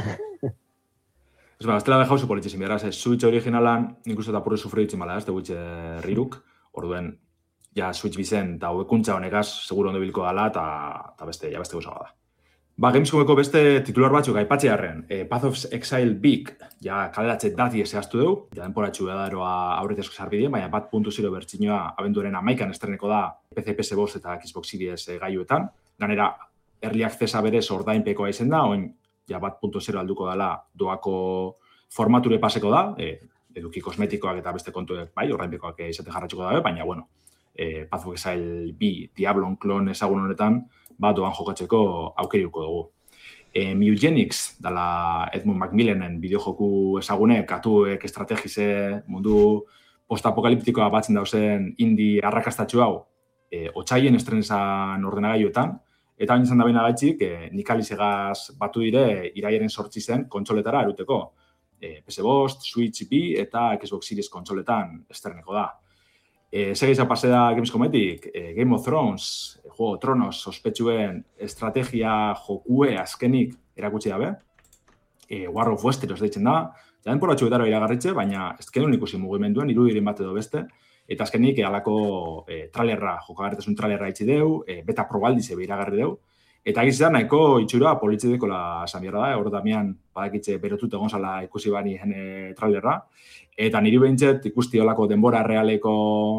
Ez ba, ez dela dejauzu politxezin beraz, ez Switch originalan, nik uste eta purre sufri ditzen mala, ez, The Witcher riruk, orduen, ja, Switch bizen, eta hobekuntza honegaz, seguro ondo bilko dala, eta beste, ja, beste gauza da. Ba, Gamescomeko beste titular batzuk aipatzearen, eh, Path of Exile Big, ja, kaleratze dati zehaztu dugu, ja, denporatxu edaroa aurretezko sarbideen, baina bat puntu zero bertxinoa abenduaren amaikan estreneko da P C, P S bost eta Xbox Series eh, gaiuetan. Ganera, early accessa berez ordainpekoa izen da, oin, ja, bat puntu zero alduko dela doako formature paseko da, eh, eduki kosmetikoak eta beste kontuek, bai, ordainpekoak izate jarratxuko dabe, baina, bueno, eh, Path of Exile B, Diablon klon ezagun honetan, ba, doan jokatzeko aukeriuko dugu. E, Mugenics, dala Edmund Macmillanen bideojoku ezagunek, atuek, estrategize, mundu postapokaliptikoa batzen dauzen indie arrakastatxu hau, e, otxaien estrenezan ordenagailuetan, eta hain izan da baina gaitxik, e, nikalizegaz batu dire iraiaren sortzi zen kontsoletara eruteko. E, P S bost, Switch B eta Xbox Series kontsoletan estreneko da. E, Segeiza paseda Gamescometik, e, Game of Thrones, e, Juego Tronos, sospetsuen estrategia jokue azkenik erakutsi dabe. E, War of Westeros deitzen da, jaden poratxuetara iragarritxe, baina ez genuen ikusi mugimenduen, irudirin bat edo beste, eta azkenik halako e, trailerra, jokagarritasun trailerra itxi deu, e, beta probaldize iragarri deu, eta gizizan nahiko itxura politxe dekola esan bierra da, hor damian badakitxe berotut egon zala ikusi bani jene trailerra, eta niri behintzet ikusti olako denbora realeko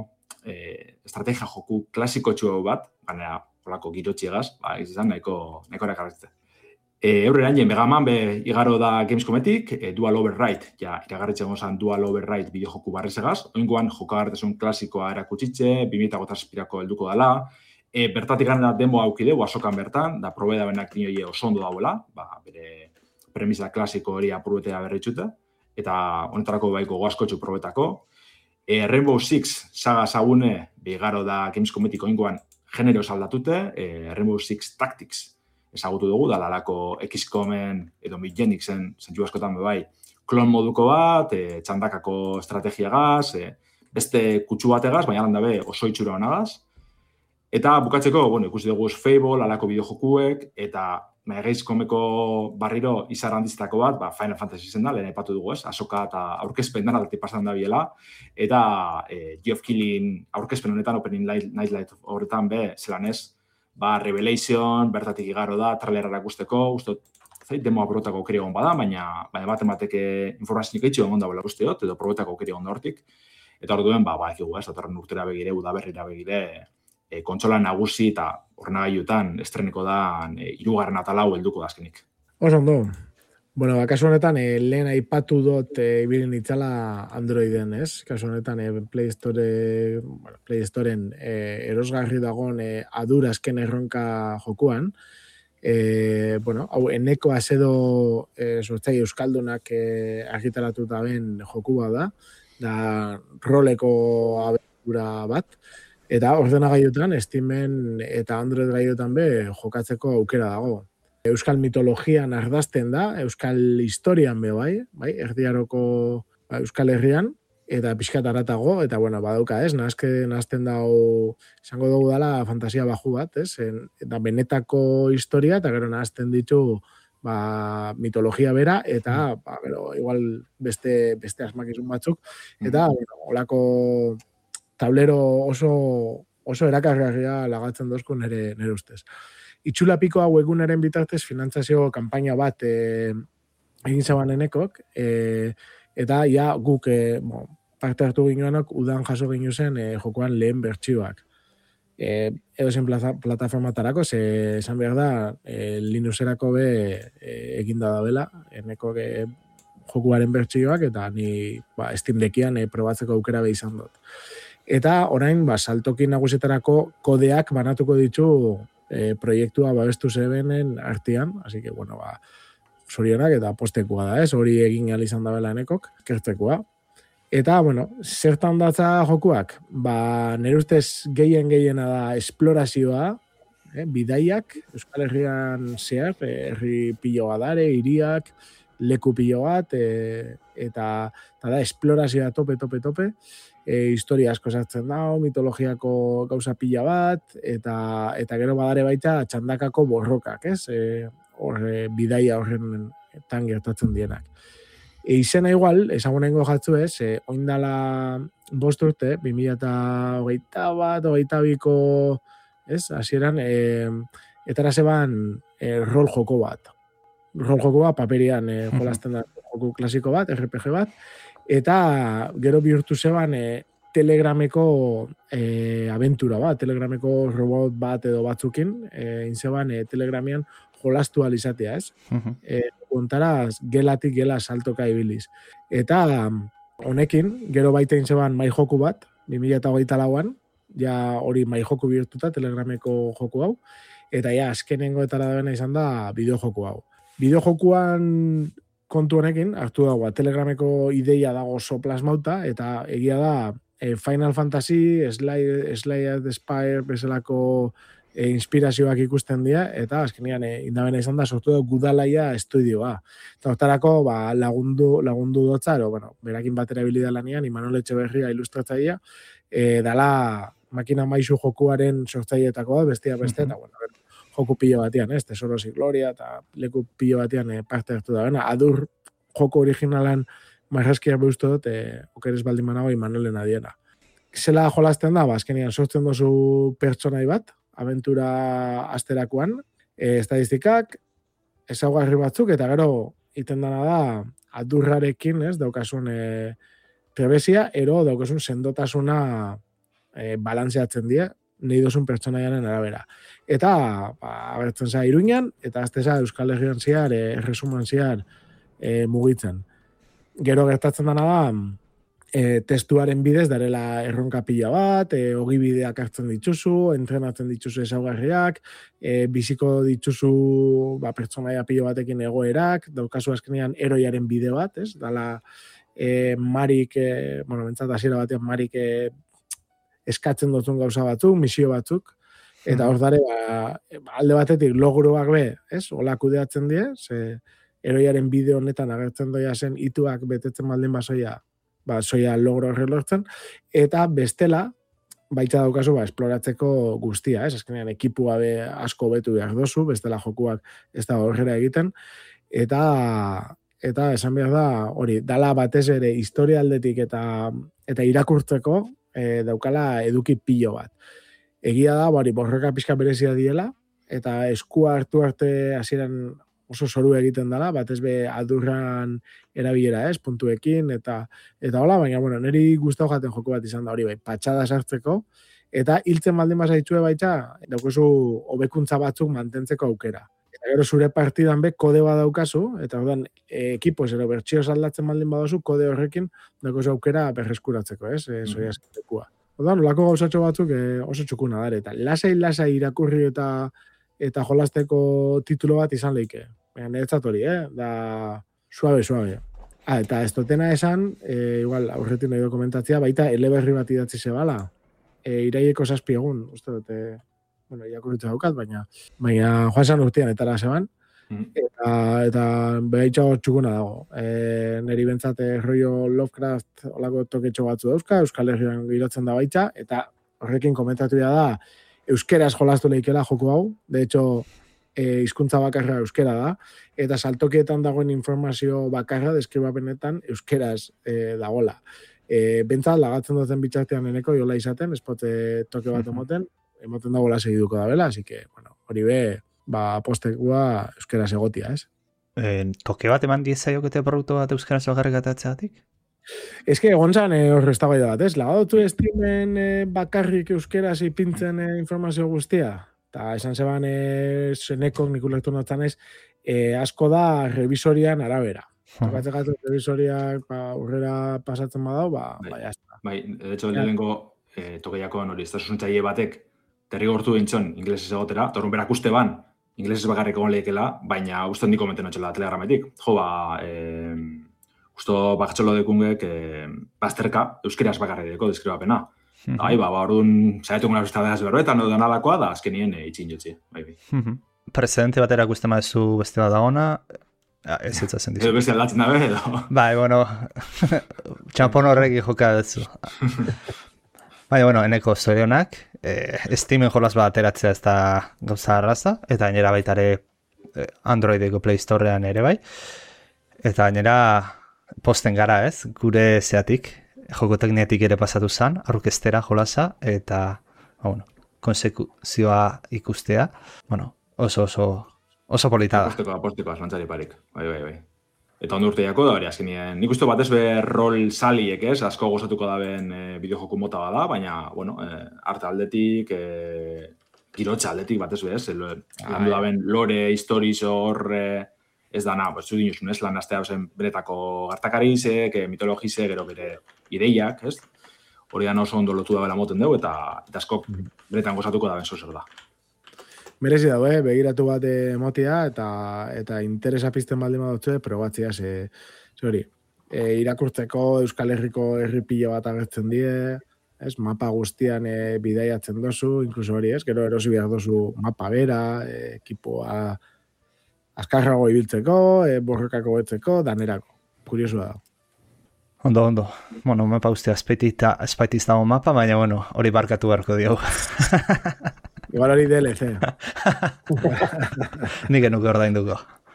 e, estrategia joku klasiko txu bat, baina olako girotxiegaz, ba, izan nahiko, nahiko erakarretze. E, Eurreran jen Megaman be igaro da Gamescometik, e, Dual Override, ja, iragarritzen gozan Dual Override bideojoku barrezegaz, oingoan jokagarritasun klasikoa erakutsitxe, bi mila zazpirako helduko dela, e, bertatik gana demo aukideu, asokan bertan, da probeda benak nioie oso ondo dauela, ba, bere premisa klasiko hori apuruetea berritxute, eta honetarako baiko goazkotxu probetako. E, Rainbow Six saga zagune bigaro da Gamescometik oingoan generoz aldatute, e, Rainbow Six Tactics ezagutu dugu, da lalako X COM-en edo Migenixen zentzu askotan bai, klon moduko bat, e, txandakako estrategiagaz, e, beste kutsu bategaz, baina landabe oso itxura honagaz. Eta bukatzeko, bueno, ikusi dugu Fable, alako bideojokuek, eta Gamescomeko barriro izar handiztako bat, ba, Final Fantasy zen da, lehen aipatu dugu ez, asoka eta aurkezpen dana dati pasan da biela, eta e, Geoff Keighley aurkezpen honetan, Opening Nightlight horretan be, zelan ez, ba, Revelation, bertatik igaro da, trailerra erakusteko, ustot, zait, demoa probetako aukeri egon bada, baina, baina baten bateke informazionik eitxio egon da bela usteot, edo probetako aukeri egon da hortik, eta hor duen, ba, ba, ekigu ez, datorren urtera begire, udaberrira begire, e, kontsola nagusi eta ordenagailuetan estreneko da e, hirugarren atalau helduko da azkenik. Oso ondo. Bueno, ba, kasu honetan, e, lehen aipatu dut e, ibirin itzala Androiden, ez? Kasu honetan, e, Play Store, bueno, Play Storeen e, erosgarri dagoen e, adura azken erronka jokuan. E, bueno, hau, eneko azedo e, sortzai euskaldunak e, argitaratuta ben joku bat da, da roleko abentura bat, eta ordenagailutan, Steamen eta Android gaiotan be jokatzeko aukera dago. Euskal mitologian ardazten da, euskal historian be bai, bai, erdiaroko ba, Euskal Herrian, eta pixkat aratago, eta bueno, badauka, ez, nazke, nazten dau, izango dugu dala fantasia baju bat, ez, en, eta benetako historia, eta gero nazten ditu, ba, mitologia bera, eta, ba, gero, igual beste, beste asmakizun batzuk, eta, bueno, olako tablero oso, oso erakargarria lagatzen dozku nere, nere ustez. Itxulapikoa webgunaren bitartez finantzazio kanpaina bat e, egin zaban enekok, e, eta ja guk e, bo, parte hartu ginoanok udan jaso gino zen e, jokoan lehen bertsioak. E, edo zen plataformatarako, ze esan behar da, e, Linuxerako be e, eginda da bela, enekok e, jokuaren bertsioak, eta ni ba, Steam Deckian e, probatzeko aukera be izan dut. Eta orain, ba, saltoki nagusietarako kodeak banatuko ditu e, proiektua babestu zebenen artean, así que, bueno, ba, zorionak eta postekoa da, ez? Hori egin ahal izan da bela enekok, kertzekoa. Eta, bueno, zertan datza jokuak? Ba, nire ustez gehien gehiena da esplorazioa, eh, bidaiak, Euskal Herrian zehar, eh, herri pilo dare, hiriak, leku pilo bat, eh, eta, eta da, esplorazioa tope, tope, tope, e, historia asko sartzen dago, mitologiako gauza pila bat, eta, eta gero badare baita txandakako borrokak, ez? E, hor, e, bidaia horren tan gertatzen dienak. E, izena igual, ezagunengo jatzu ez, e, oindala bost urte, bi mila hogeita bat, hogeita biko, ez, hasieran, e, etara zeban e, rol joko bat. Rol joko bat, paperian e, jolazten da joko klasiko bat, R P G bat, eta gero bihurtu zeban e, Telegrameko e, aventura bat, Telegrameko robot bat edo batzukin, e, inzeban e, Telegramian jolastu alizatea, ez? Uh-huh. E, kontaraz, gelatik gela saltoka ibiliz. Eta honekin, gero baita inzeban mai joku bat, bi mila hogeita lauan, ja hori mai joku bihurtuta, Telegrameko joku hau, eta ja, azkenengo etara da bena izan da bideo joku hau. Bideo jokuan kontu honekin, hartu dagoa, Telegrameko ideia dago oso plasmauta, eta egia da e, Final Fantasy, Slay, Slay the Spire bezalako e, inspirazioak ikusten dira, eta azkenean e, indabena izan da, sortu da Gudalaia estudioa. Eta hortarako ba, lagundu, lagundu dotzaro, bueno, berakin batera bilida lanian, Imanol Etxeberria ilustratzaia, e, dala makina maizu jokuaren sortzaietakoa, bestia beste, eta bueno, joku pilo batean, ez, Tesoros y Gloria, eta leku pilo batean e, parte hartu da. Bena, adur joko originalan marrazkia beuztu dut, e, okeres baldin manago Imanolen adiena. Zela jolazten da, ba, azkenean sortzen dozu pertsonai bat, aventura asterakoan, e, estadistikak, ezaugarri batzuk, eta gero, iten dana da, adurrarekin, ez, daukasun e, trebesia, ero daukasun sendotasuna e, balantzeatzen die, nahi dozun pertsonaiaren arabera. Eta, ba, abertzen za Iruñan, eta azte za Euskal Herrian ziar, e, erresuman ziar, e, mugitzen. Gero gertatzen dana da, e, testuaren bidez, darela erronka pila bat, e, ogi bideak hartzen dituzu, entrenatzen dituzu ezaugarriak, e, biziko dituzu ba, pertsonaia pilo batekin egoerak, daukazu azkenean eroiaren bide bat, ez? Dala, e, Marik, e, bueno, bentsat hasiera batean Marik e, eskatzen dutun gauza batzuk, misio batzuk, eta hor dare, ba, alde batetik logroak be, ez? Ola kudeatzen die, ze eroiaren bideo honetan agertzen doia zen ituak betetzen baldin basoia, ba, soia logro horre lortzen, eta bestela, baita daukazu, ba, esploratzeko guztia, ez? Azkenean ekipua be asko betu behar dozu, bestela jokuak ez da horrela egiten, eta eta esan behar da, hori, dala batez ere historia aldetik eta, eta irakurtzeko, E, daukala eduki pilo bat. Egia da, bari, borroka pixka berezia diela, eta eskua hartu arte hasieran oso zoru egiten dela, batez be adurran erabilera, ez, puntuekin, eta eta hola, baina, bueno, niri gustau jaten joko bat izan da hori, bai, patxada sartzeko, eta hiltzen baldin bazaitxue baita, daukazu hobekuntza batzuk mantentzeko aukera. Eta gero zure partidan be kode bat daukazu, eta orduan e, ekipoz ero bertxioz aldatzen baldin badozu, kode horrekin daukazu aukera berreskuratzeko, ez, e, zoia eskatekua. Orduan, olako gauzatxo batzuk e, oso txukuna dara, eta lasai-lasai irakurri eta eta jolasteko titulo bat izan leike. Baina niretzat hori, eh? Da suabe-suabe. Ah, eta ez dutena esan, e, igual, aurretik nahi dokumentatzea, baita eleberri bat idatzi zebala. E, iraieko zazpi egun, uste dute, bueno, irakurritza daukat, baina baina joan zan urtean etara zeban, Eta, eta behaitxago txukuna dago. E, neri bentsate rollo Lovecraft olako toketxo batzu dauzka, Euskal Herrian girotzen da baitza, eta horrekin komentatu da, euskeraz jolastu lehikela joko hau, de hecho, e, hizkuntza bakarra euskera da, eta saltokietan dagoen informazio bakarra, deskribapenetan, euskeraz e, dagola. E, bentsat, lagatzen duten bitxartean eneko jola izaten, espote toke bat emoten, emoten dagoela segiduko da bela, así que, bueno, hori be, ba, postekua euskera egotia, ez? Eh, toke bat eman diezaiokete produktu bat euskera bakarrik atatzeatik? Ez que egon zan eh, horre eztabaida bat, ez? Lagadotu estimen eh, bakarrik euskera ipintzen eh, informazio guztia. Eta esan zeban eh, zenekok nik ulektu notan ez, eh, asko da revisorian arabera. Tokatzen gatu revisoriak ba, urrera pasatzen badau, ba, bai, ba jazta. Bai, de hecho, lehenengo eh, tokeiako hori, ez da zuzuntzaile batek, derrigortu dintzon inglesez egotera, torun berak uste ban, inglesez bakarrik egon lehikela, baina uste handi komenten otxela telegrametik. Jo, ba, eh, usto bakatxolo dekungek eh, bazterka, euskeraz bakarrik deko deskribapena. Bai, ba, ba, orduan, saietu guna uste behaz berbetan, edo danalakoa da, azkenien e, itxin jotzi. Bai, bai. Precedente bat erakusten badezu beste bat dagona, ez zitzatzen dizu. Edo beste aldatzen dabe, edo. Bai, bueno, txampon horreki joka dutzu. Baina, bueno, eneko zorionak, eh, Steamen jolaz bat ateratzea ez da gauza arraza, eta gainera baita ere Androideko Play Storean ere bai, eta gainera posten gara ez, gure zeatik, joko tekniatik ere pasatu zen, aurkestera jolasa, eta, bueno, konsekuzioa ikustea, bueno, oso, oso, oso polita da. Aposteko, aposteko, aslantxari parik, bai, bai, bai. Eta ondo urteiako da hori azkenien. Nik uste batez be rol saliek, ez? Asko gozatuko daben e, bideojoku mota bada, baina, bueno, e, arte aldetik, e, girotxa aldetik batez be, ez? Landu daben lore, historiz hor, e, ez dana, pues, zu dinuzun, ez? Lan astea zen beretako gartakarizek, e, mitologizek, gero bere ideiak, ez? Hori da oso ondo lotu dabela moten dugu, eta, eta asko beretan gozatuko daben zozer da. Merezi dago, eh? Begiratu bat emotia eta eta interesa pizten baldin badutze, probatzea ze, ze hori. E, irakurtzeko Euskal Herriko herri pilo bat agertzen die, ez? Mapa guztian e, bidaiatzen dozu, inkluso hori, ez? Gero erosi behar dozu mapa bera, e, ekipoa azkarrago ibiltzeko, e, borrokako betzeko, danerako. Kuriosua da. Ondo, ondo. Bueno, mapa guztia espaitiz dago mapa, baina, bueno, hori barkatu beharko diogu. Igual hori D L C. Nik enuke ordainduko.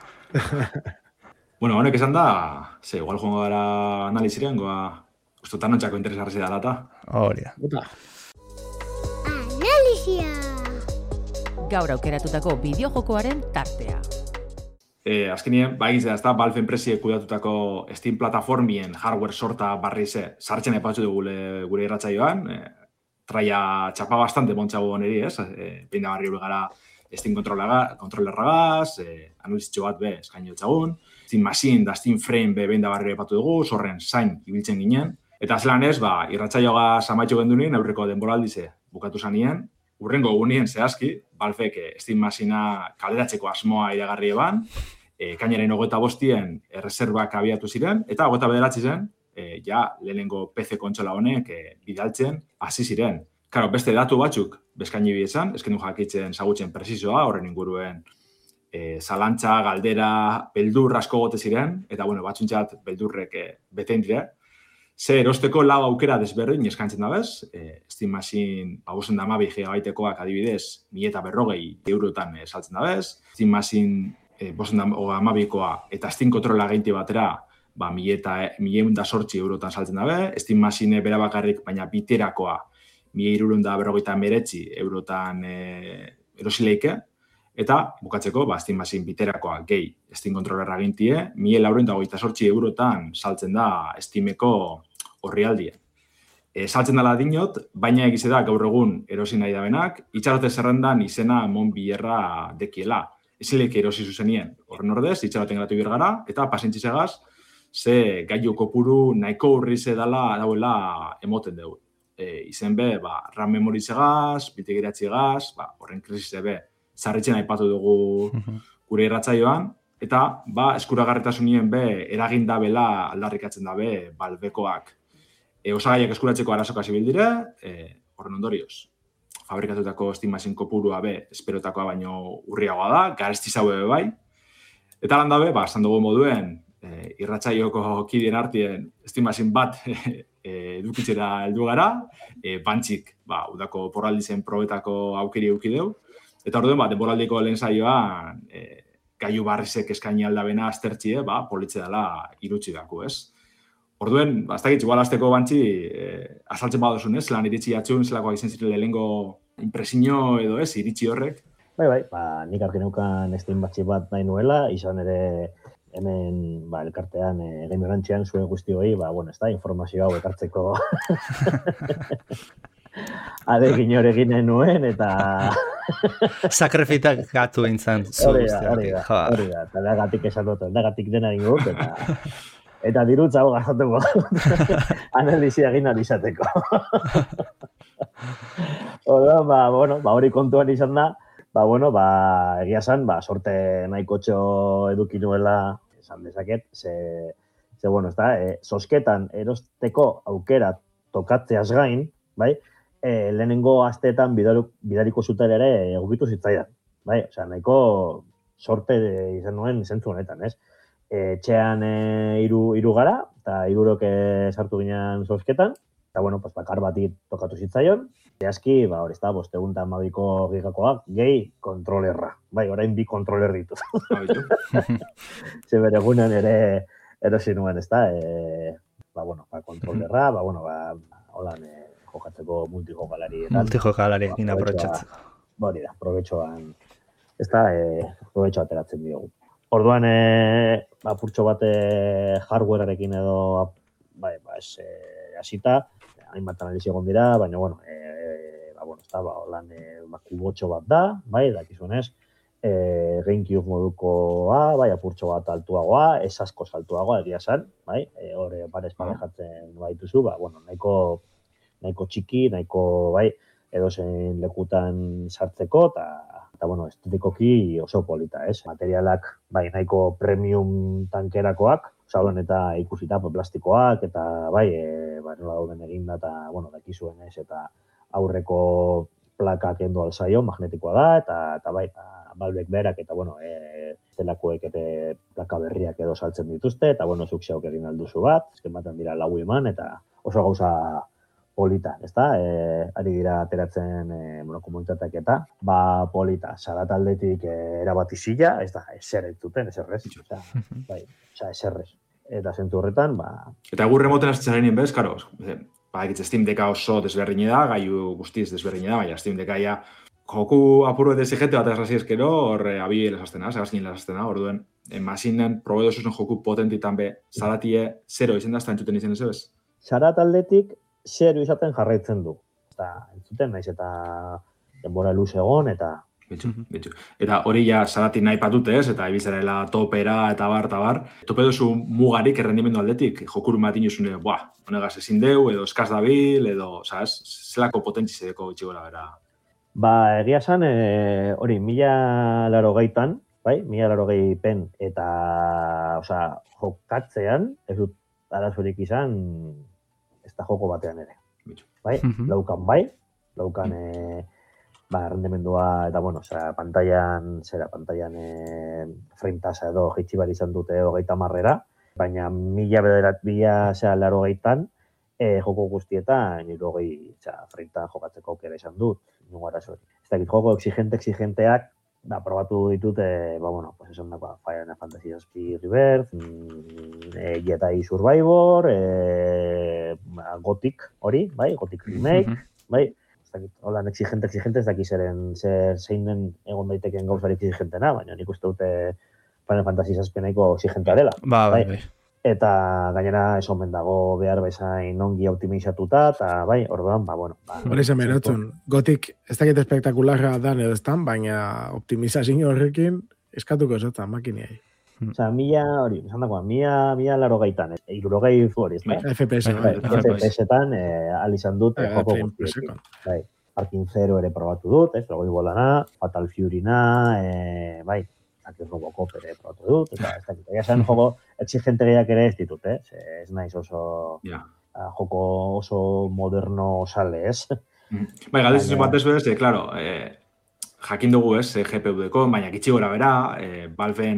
Bueno, honek esan da, ze, igual joango gara analizirean, goa, ustotan notxako interesarrezi da lata. Hori da. Analizia! Gaur aukeratutako bideojokoaren tartea. Eh, azkenien, ba egitzea, ez da, Valve enpresiek kudatutako Steam plataformien hardware sorta barrize sartzen epatzu dugu gure irratsaioan, eh, traia txapa bastante montxago niri, ez? E, Behin da barri gara Steam kontrolerragaz, e, analizitxo bat be eskaini dutxagun, Steam Machine da Steam Frame be behin da barri epatu dugu, zorren zain ibiltzen ginen. Eta zelan ez, ba, irratsaioa samaitxo gendu nien, aurreko denboraldize bukatu zanien, urrengo egunien zehazki, Valvek Steam Machinea kaleratzeko asmoa iragarri eban, e, kainaren hogeita bostien erreserbak abiatu ziren, eta hogeita bederatzi zen, E, ja, lehenengo P C kontsola honek e, bidaltzen hasi ziren. Karo, beste datu batzuk beskaini biesan, eskendu jakitzen zagutzen presizoa, horren inguruen e, zalantza, galdera, beldur asko gote ziren, eta bueno, batzuntzat beldurrek e, beten dire. Ze erosteko lau aukera desberdin eskantzen da bez, e, Steam Machine hausen da amabi gigabaitekoak adibidez, mila eta berrogei eurotan e, saltzen da bez, Steam Machine e, bosen da amabikoa eta Steam kontrola gainti batera, ba, mila eta sortzi eurotan saltzen dabe, Steam Machine bera bakarrik, baina biterakoa, mila irurunda berrogeita meretzi eurotan e, erosileike, eta bukatzeko, ba, Steam Machine biterakoa gehi Steam kontrolerra gintie, mila laurenda hogeita sortzi eurotan saltzen da Steameko orrialdie. E, saltzen dela dinot, baina egize da gaur egun erosi nahi dabenak, itxarote zerrendan izena Mon Bierra dekiela. Ezileik erosi zuzenien, horren ordez, itxaroten gratu birgara, eta pasentzizegaz, ze gaiu kopuru nahiko urrize dela dauela emoten dugu. E, izen be, ba, RAM memorizegaz, bitegiratxigaz, ba, horren krisize be, zarritzen aipatu dugu gure irratsaioan, eta ba, eskuragarritasunien be, eraginda bela aldarrikatzen dabe balbekoak. E, osagaiak eskuratzeko arazok hasi bildire, e, horren ondorioz. Fabrikatutako Steam Machine kopurua be, esperotakoa baino urriagoa da, garesti zaue be bai, Eta lan dabe, ba, esan dugu moduen, e, irratsaioko kideen artien estimazin bat e, edukitzera heldu gara, e, bantzik, ba, udako porraldizen probetako aukeri eukideu, eta orduen, ba, denboraldiko lehen saioan, e, gaiu barrizek eskaini aldabena aztertxie, ba, politxe dela irutsi dako, ez? Orduen, ba, ez dakit, igual azteko bantzi, e, azaltzen badozun, ez? Lan iritsi atxun, zelakoa izen ziren lehenengo impresinio edo, ez? Iritsi horrek. Bai, bai, ba, nik argi neukan estin batxi bat nahi nuela, izan ere hemen, ba, elkartean, e, game erantxean zuen guztioi, ba, bueno, ez da, informazio hau ekartzeko adegin hor egin nuen, eta... Sakrifitak gatu intzan zu Hori da, hori da, hori da, eta dagatik esan dut, dagatik dena inguk, eta... Eta dirutza hau gazatuko, analizia egin alizateko. Oda, ba, bueno, ba, hori kontuan izan da, ba, bueno, ba, egia zan, ba, sorte nahikotxo eduki nuela, esan dezaket, ze, ze bueno, ez da, e, sosketan erosteko aukera tokatzeaz gain, bai, e, lehenengo asteetan bidariko zuten ere egubitu zitzaidan, bai, osea, nahiko sorte izan nuen zentzu honetan, ez? Etxean e, iru, iru gara, eta irurok e, sartu ginen sosketan, eta, bueno, pues, bakar bati tokatu zitzaion, zehazki, ba, hori ez da, bostegun eta amabiko gigakoak, gehi kontrolerra. Bai, orain bi kontroler ditut. Ze beregunen ere erosi nuen, ez da, e, ba, bueno, ba, kontrolerra, ba, bueno, ba, holan e, jokatzeko multijokalari. Multijokalari egin ba, aprobetxatzeko. Hori da, aprobetxoan, ez da, e, aprobetxo ateratzen diogu. Orduan, e, apurtxo bat e, hardwarearekin edo, bai, ba, ez, e, hasita, hainbat analizi egon dira, baina, bueno, e, ba, bueno, ez da, ba, holan, e, ba, kubotxo bat da, bai, dakizunez, e, GameCube modukoa, bai, apurtxo bat altuagoa, ez asko saltuagoa, egia zan, bai, e, hori parez parejatzen baituzu, ba, bueno, nahiko, nahiko txiki, nahiko, bai, edozein lekutan sartzeko, eta, eta, bueno, estetikoki oso polita, ez? Materialak, bai, nahiko premium tankerakoak, zauden eta ikusita plastikoak, eta, bai, e, ba, nola dauden eginda, eta, bueno, dakizuen ez, eta aurreko plakak endo alzaio, magnetikoa da, eta, eta bai, eta, balbek berak, eta, bueno, e, zelakoek eta plaka berriak edo saltzen dituzte, eta, bueno, zuk xauk egin alduzu bat, ezken baten dira lau eman, eta oso gauza polita, ez da? E, ari dira ateratzen e, bueno, komunitateak eta, ba, polita, sarat aldetik e, erabatizila, ez da, eser ez duten, eserrez, oza, bai, oza, eserrez. Eta zentu horretan, ba... Eta gu remoten azitzaren bez, karo, ba, egitze Steam Decka oso desberdine da, gaiu guztiz desberdine da, baina Steam Decka ja joku apuru edo exigente bat egasi eskero, horre abi lesaztena, segazkin lesaztena, orduen, emazinen probedozuzen joku potentitan be, zaratie zero izan da, ez da entzuten izan ez ez? Sarat aldetik, zero izaten jarraitzen du. Eta entzuten naiz eta denbora luz egon eta... Bitxu, bitxu. Eta hori ja zarati nahi patute ez, eta ibizarela topera eta bar, eta bar. Tope duzu mugarik errendimendu aldetik, jokuru bat inozune, buah, honegaz ezin deu, edo eskaz dabil, edo, sabes, zelako potentzizedeko itxigora bera. Ba, egia zan, e, hori, mila laro gaitan, bai, mila laro gehi pen, eta, oza, jokatzean, ez dut arazorik izan, ez da joko batean ere. Bai, mm-hmm. laukan bai, laukan e, ba, rendemendua, eta bueno, zera, pantailan, zera, pantailan e, frame tasa edo jeitsi bar izan dute hogeita marrera, baina mila bederat, mila, zera, laro gaitan, e, joko guztietan, nire hogei, zera, frame jokatzeko aukera izan dut, nungo arazo. Ez dakit, joko exigente, exigenteak, da, probatu ditut, e, ba, bueno, pues esan dagoa, Final Fantasy zazpi Rebirth, mm, e, Jedi Survivor, e, Gothic hori, bai, Gothic Remake, mm-hmm. bai, ez dakit, holan exigente, exigente, ez dakit zeren, zer zein den egon daiteken gauzarik exigentena, baina nik uste dute Final Fantasy zazpi nahiko exigentea dela. Ba, bai, bai. Eta gainera ez omen dago behar bezain ongi optimizatuta, eta bai, orduan, ba, bueno. Ba, hori zen beratzen, Gothic ez dakit espektakularra dan edo estan, baina optimizazio horrekin eskatuko esotan makiniai. Osa, mila, hori, esan dagoa, mila, mila laro gaitan, irurogei hori, ez da? F P S. F P S-etan al izan dut, joko guztiekin. Bai, Parking Zero ere probatu dut, ez, logoi bolana, Fatal Fury-na, bai, Zakir Robocop ere probatu dut, eta ez dakit, egia zen joko exigente gehiak ere ez ditut, ez? Ez naiz oso, yeah. uh, joko oso moderno sale, ez? Bai, galdezen bat ez bez, klaro, eh, jakin dugu ez, G P U-deko, baina gitxi gora bera, eh, Valven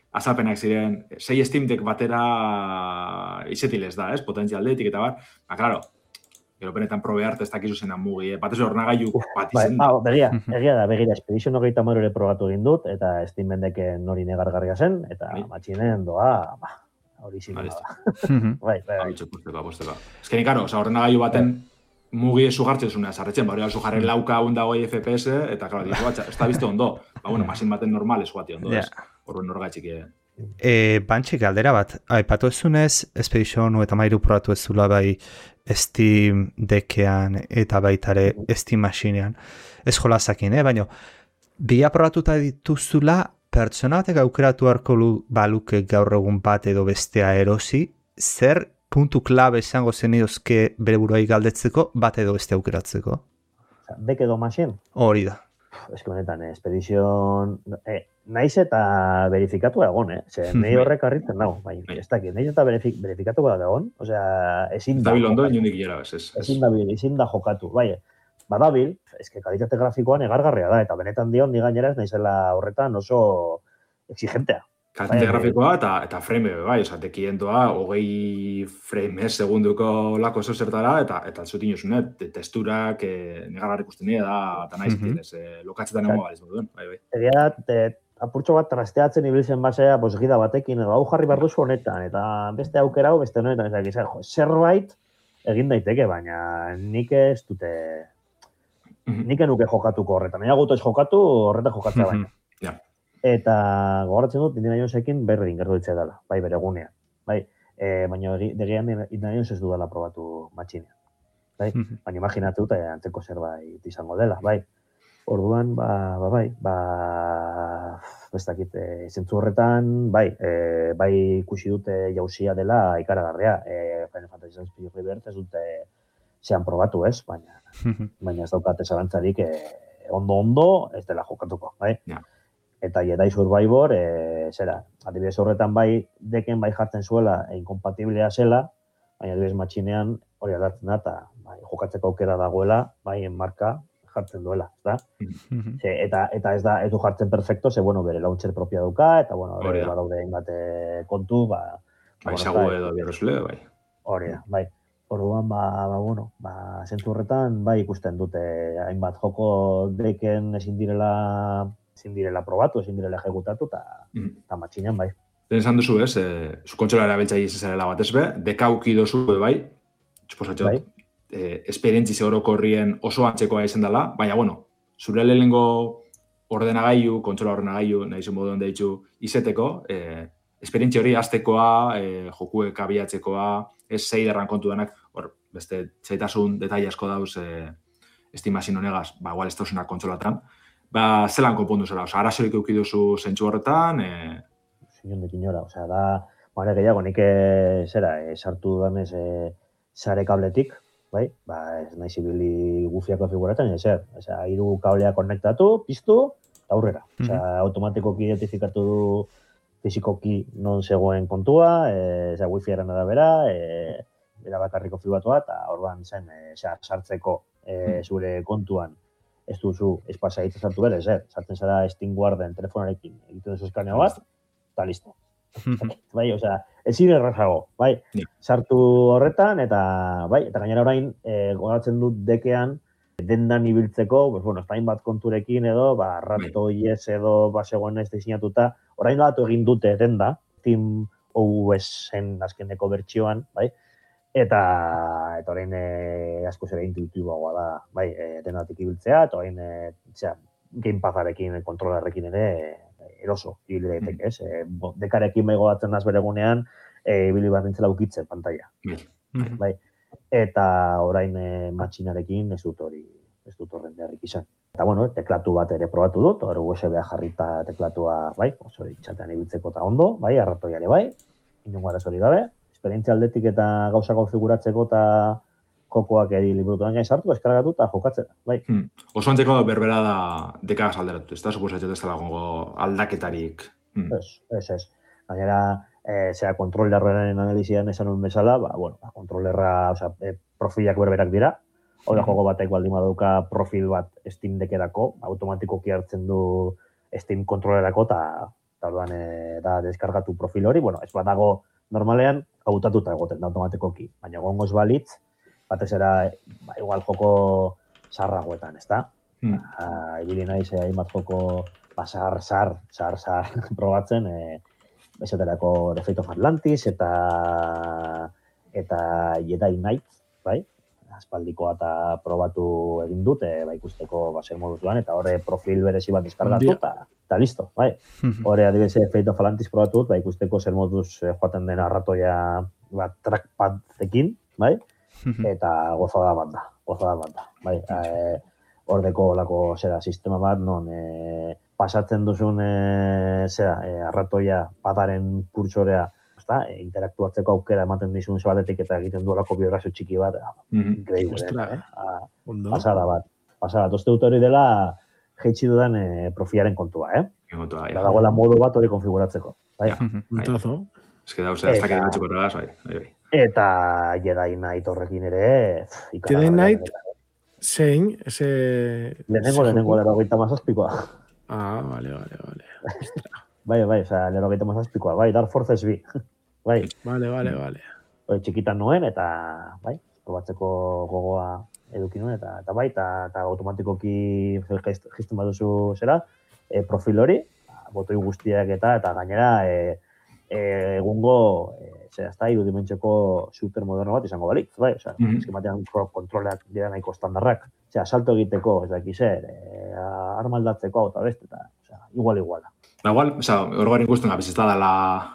azalpenak ziren, sei Steam Deck batera izetilez da, ez? Potentzialdetik eta bar. Ba, klaro, gero benetan probe arte ez dakizu zenan mugi, eh? Batez ornagailu bat Bai, izen da. ah, begia, begia da, begira, Expedition hogeita hamar ere probatu egin dut, eta Steam Decken hori negargarria zen, eta Bai. matxinen doa, ba, hori zin Vale, da. Bai, bai, bai. Abitxo, posteka, posteka. Ez que ni, karo, oza, ordenagailu baten mugi ezu jartzen zunea zarretzen, ba, hori alzu jarren lauka hunda hogei F P S, eta, klaro, dizu, ez da bizte ondo. Ba, bueno, masin baten normal ez guati ondo, ez? Horren norgaitxik. E, Bantxik galdera bat, aipatu ezunez, Expedition eta mairu probatu ez zula bai Steam Deckean eta baitare Steam Machinean. Ez jolazakin, eh? Baina, bila probatuta dituzula, pertsona batek aukeratu harko baluke gaur egun bat edo bestea erosi, zer puntu klabe esango zenidozke bere buruai galdetzeko, bat edo beste aukeratzeko? Deck edo machine? Hori da. Ez que benetan, eh, Expedition... Eh, naiz eta verifikatu egon, eh? Zer, nahi horrek harritzen dago, bai, ez dakit, naiz eta verifikatu da egon, osea, ezin da... Dabil ondo, inundik gera, ez, ez. Ezin dabil, ezin da jokatu, bai, badabil, ez que kalitate grafikoan egargarria da, eta benetan dion, ni gainera ez naizela horretan oso exigentea. Kalitate grafikoa eta, eta frame, bai, oza, tekientoa, hogei frame segunduko lako zo zertara, eta eta zutin josunet, testurak, e, negarrar ikusten nire da, eta nahi zitin, ez, e, lokatzetan emo galiz moduen, bai, bai. Egia, apurtxo bat trasteatzen ibiltzen basea, pues, gida batekin, edo hau jarri behar duzu honetan, eta beste aukera hau, beste honetan, ez da, zerbait egin daiteke, baina nik ez dute, nik enuke jokatuko horretan, nahi agutu ez jokatu, horretan jokatzea baina. Ja. Eta gogoratzen dut, Indiana Jonesekin berdin gertu ditzea dela, bai, bere egunean. Bai, e, baina degean Indiana Jones ez dudala probatu matxinean. Bai, baina imaginatu dut antzeko zerbait izango dela, bai. Orduan, ba, ba, bai, ba, ez dakit, e, zentzu horretan, bai, e, bai ikusi dute jauzia dela ikaragarria. E, Final Fantasy zazpi Rebirth ez dute zean probatu, ez? Baina, baina ez daukate zalantzarik e, ondo-ondo ez dela jokatuko, bai. Ja. Eta Jedi Survivor, e, zera, adibidez horretan bai, deken bai jartzen zuela, inkompatiblea zela, baina adibidez matxinean hori aldatzen da, eta bai, jokatzeko aukera dagoela, bai, marka jartzen duela, ez da? Ze, eta, eta ez da, ez du jartzen perfecto, ze, bueno, bere launcher propia duka, eta, bueno, hori badaude hainbat kontu, ba... Bai, zagu edo bierrozule, bai. Hori da, bai. Orduan, ba, ba, bueno, ba, zentzu horretan, bai, ikusten dute, hainbat joko deken ezin direla... ezin direla probatu, ezin direla ejecutatu, eta mm. matxinean, bai. Den esan duzu, ez, e, zu kontsola erabiltzai izazarela bat ez be, dekauki dozu, bai, txuposatxot, bai. E, esperientzi orokorrien oso antzekoa izan dela, baina, bueno, zure lehenengo ordenagailu, kontsola ordenagailu, nahi zuen moduan deitzu, izeteko, e, esperientzi hori aztekoa, e, jokuek abiatzekoa, ez zeiderran kontu denak, hor, beste, zeitasun detaile asko dauz, e, estimazin honegaz, ba, igual ez dauzuna kontsolatan, ba, zelan konpondu zela, oza, arazorik eukiduzu zentsu horretan, e... Zinondik inora, oza, da, mare gehiago, nik zera, e, sartu danez e, sare kabletik, bai, ba, ez nahi zibili gufiako figuretan, ez zer, oza, hiru kablea konektatu, piztu, eta aurrera, oza, mm-hmm. automatikoki identifikatu du fizikoki non zegoen kontua, e, oza, wifi-aren arabera, e, era bakarriko fibatua, eta orduan zen, e, sartzeko e, zure kontuan, ez duzu espasa egiten sartu bere, zer, sartzen zara Steamguarden telefonarekin egiten duzu eskanea bat, eta listo. Bai, osea, ezin errazago, bai, sartu horretan, eta bai, eta gainera orain, e, gogatzen dut dekean, dendan ibiltzeko, pues, bueno, estain bat konturekin edo, ba, rato ies edo, basegoen ez diseinatuta, orain datu egin dute denda, Steam O S-en azkeneko bertsioan, bai, Eta, eta orain e, asko zera intuitiboagoa da, bai, e, denatik ibiltzea, eta orain e, zera, gamepazarekin, kontrolarrekin ere e, eroso, ibili daiteke, ez? E, dekarekin bai godatzen naz bere gunean, e, ibili bat nintzela ukitzen pantalla. Mm. Bai. Eta orain e, matxinarekin ez dut hori, ez dut horren beharrik izan. Eta, bueno, teklatu bat ere probatu dut, hori U S B-a jarrita teklatua, bai, oso txatean ibiltzeko eta ondo, bai, arratoiare bai, inongo arazori gabe, esperientzia aldetik eta gauzak konfiguratzeko eta jokoak edi liburutuan gain sartu, eskargatu eta jokatzera, bai. Hmm. Oso antzeko berbera da dekagaz alderatu, ez da, suposatzen ez da lagongo aldaketarik. Hmm. Ez, ez, ez. Gainera, e, zera kontrolerraren analizian esan nuen bezala, ba, bueno, ba, kontrolerra, oza, e, profilak berberak dira, hau da jogo batek baldin badauka profil bat Steam Deckerako, automatikoki hartzen du Steam kontrolerako eta Eta orduan e, da deskargatu profil hori, bueno, ez badago normalean hautatuta egoten da automatikoki, baina gongoz balitz, batez era, ba, igual joko sarragoetan, ezta? Mm. Uh, ibili naiz, eh, hainbat joko basar, sar, sar, sar, probatzen, eh, esaterako The Fate of Atlantis eta eta Jedi Knight, bai? Aspaldikoa eta probatu egin dut, e, ba, ikusteko baser moduzuan, eta horre profil berezi bat deskargatu, eta eta listo, bai. Horre adibidez Fate of Atlantis probatu dut, ba, ikusteko zer moduz eh, joaten den arratoia ba, trackpadekin, bai? Eta gozada bat da, gozada bat da, bai? E, Hordeko olako zera sistema bat, non e, pasatzen duzun e, zera, e, arratoia padaren kurtsorea, ezta, e, interaktuatzeko aukera ematen dizun zabaletik eta egiten du olako biograzio txiki bat, Mm-hmm. increíble, eh? A, pasada bat, pasada. Toste dut hori dela jeitsi dudan e, profiaren kontua, eh? Kontua, ja. Dagoela modu bat hori konfiguratzeko. Bai? Ja, bai. Ez que dauz, ez dakit batxuko eragaz, bai, bai. Eta Jedi Knight horrekin ere, Jedi Knight, zein, ese... Lehenengo, lehenengo, lero gaita mazazpikoa. Ah, vale, vale, vale. bai, bai, oza, lero gaita mazazpikoa, bai, Dark Forces bi. bai. Vale, vale, vale. Bai, txikitan nuen, eta, bai, probatzeko gogoa eduki nuen, eta, eta bai, eta, eta automatikoki jisten baduzu zera, e, profil hori, botoi guztiak eta, eta gainera, e, e, egungo, e, zera, ezta, irudimentxeko shooter moderno bat izango balik, bai, oza, mm-hmm. eskematean kontroleak dira nahiko estandarrak, zera, salto egiteko, ez daki zer, e, arma aldatzeko, eta beste, eta, oza, igual, iguala. Ba, igual, oza, horregarin guztien gabiz, ez da dela,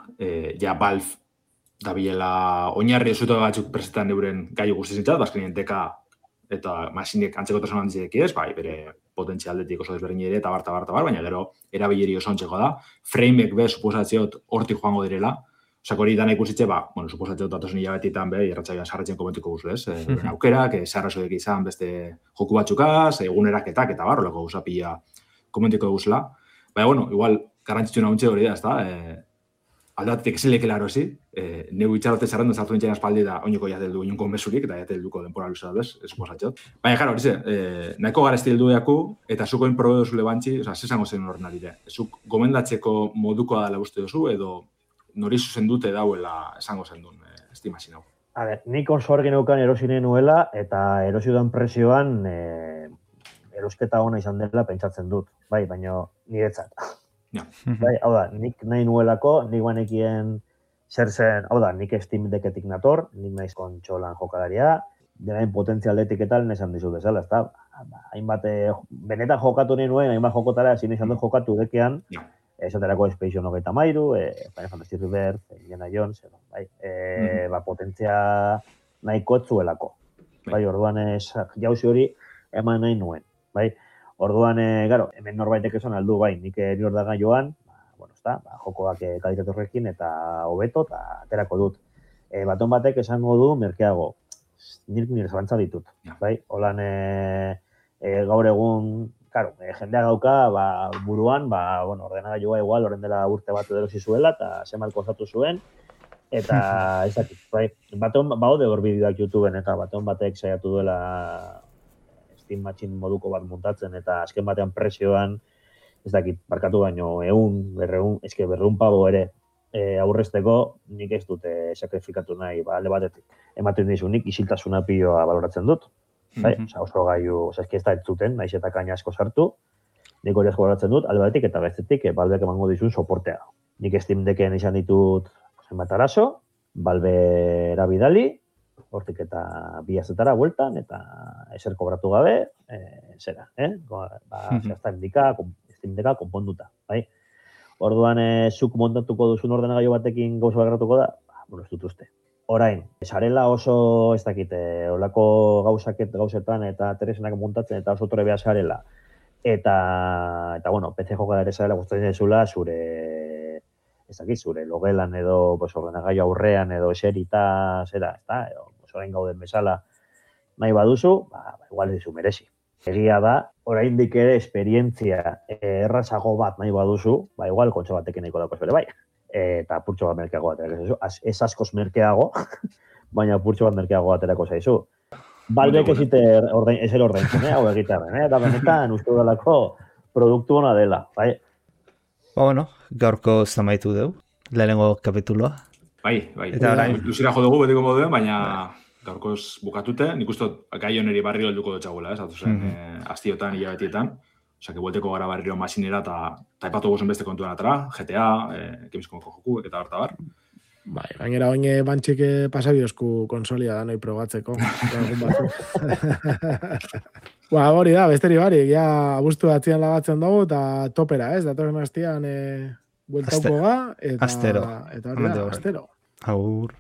e, ja, Valve, da biela, oinarri esuto batzuk presetan euren gai guztizintzat, bazkenien deka eta masinek antzeko tasun handizik ez, bai, bere potentzialdetik oso desberdin ere, eta bar, eta bar, eta bar, baina gero erabilleri oso ontzeko da. Frameek be, suposatzeot, hortik joango direla. Osak hori dana ikusitze, ba, bueno, suposatzeot datosun hilabetitan be, irratxaian sarratzen komentuko guzu, ez? E, aukerak, e, sarrazoek izan beste joku batzukaz, eguneraketak, eta bar, olako guzapila komentuko guzela. Baina, bueno, igual, garrantzitsu nauntxe hori da, ez da? E, aldatetik ezin lekela erosi, e, neu itxarote zerrendu zartu nintzen aspaldi da oinoko jatel du inunko mesurik, eta jatel duko denpora luzera bez, ez suposatxot. Baina, jara, hori ze, e, nahiko gara estil dueaku, eta zukoin probe dozu lebantzi, oza, zesango zen horren arire. Zuk gomendatzeko modukoa dela uste dozu, edo nori zuzen dute dauela esango zen duen e, estimazin hau. A ber, nik oso argi neukan erosi nuela, eta erosi dudan presioan e, erosketa ona izan dela pentsatzen dut, bai, baina niretzat. Ja. Bai, hau da, nik nahi nuelako, nik banekien zer zen, hau da, nik Steam Decketik nator, nik naiz kontxolan jokalaria, denain potentzialdetik eta nesan dizu bezala, ez da, hainbat, benetan jokatu nahi nuen, hainbat jokotara, ezin izan dut jokatu dekean, ja. Esaterako Expedition hogeita mairu, e, Final Fantasy Rebirth, Indiana Jones, edo, bai, e, mm-hmm. ba, potentzia nahiko etzuelako. Bai, bai orduan ez, jauzi hori eman nahi nuen, bai. Orduan, e, garo, hemen norbaitek esan aldu, bai, nik eri hor daga joan, ba, bueno, ezta, ba, jokoak e, kalitate horrekin eta hobeto eta aterako dut. E, baton batek esango du merkeago, nik nire zalantza ditut, ja. Bai, holan e, e, gaur egun, karo, e, jendea gauka, ba, buruan, ba, bueno, ordenagailua igual, horren dela urte bat erosi zuela, eta zemal kozatu zuen, eta ez dakit, bai, baton, ba, ode hor bideoak YouTubeen, eta baton batek saiatu duela Steam Machine moduko bat muntatzen, eta azken batean presioan, ez dakit, barkatu baino, eun, berreun, eske berreun pabo ere, e, aurrezteko, nik ez dute sakrifikatu nahi, ba, alde batetik. Ematen dizu, nik isiltasuna piloa baloratzen dut. Bai? Mm-hmm. Osa, oso gaiu, oza, eski ez da ez zuten, naiz eta kaina asko sartu, nik hori asko baloratzen dut, alde batetik eta bestetik, e, Valvek emango dizun soportea. Nik Steam Decken izan ditut zenbat arazo, Valve erabidali, hortik eta bi azetara bueltan, eta eser kobratu gabe, e, zera, eh? Ba, mm-hmm. Steam Decka, Steam Decka konponduta, bai? Orduan, e, zuk montatuko duzun ordenagailu batekin gauza bakaratuko da, ba, bueno, ez dut uste. Orain, sarela oso, ez dakite, olako gauzaket gauzetan eta teresenak montatzen eta oso torre behar sarela. Eta, eta bueno, P C jokada ere sarela gustatzen ezula zure, ez dakit, zure logelan edo pues, ordenagailu aurrean edo eserita, zera, ez da, edo pues, orain gauden bezala nahi baduzu, ba, igual dizu merezi. Egia da, oraindik ere esperientzia errazago bat nahi baduzu, ba, igual kontxo batekin nahiko dakoz bere bai. Eta purtxo bat merkeago aterako zaizu. Ez askoz merkeago, baina purtxo bat merkeago aterako zaizu. Valvek ez ere ordaintzen, hau egitearen, eta benetan uste dalako produktu ona dela, bai? Ba, bueno, gaurko zamaitu dugu, lehenengo kapituloa. Bai, bai. Eta orain- Luzira jo dugu betiko moduen, baina gaurkoz bukatute, nik uste dut gai honeri barriro helduko dutxagula, ez? Atu zen, Mhm. eh, astiotan, hilabetietan. Osa, que buelteko gara barriro masinera eta taipatu gozun beste kontuan atara, G T A, eh, kemizkonko joku, eta harta bar. Bai, gainera oin bantxik eh, pasabiozku konsolia da noi probatzeko. Egun batzuk. Ba, hori da, besteri barik, ja abuztu batzian lagatzen dugu, eta topera, ez? Datorren hastian eh, bueltauko Aste- ga, eta, astero. eta hori Hemendik da, aurrera. astero. Agur.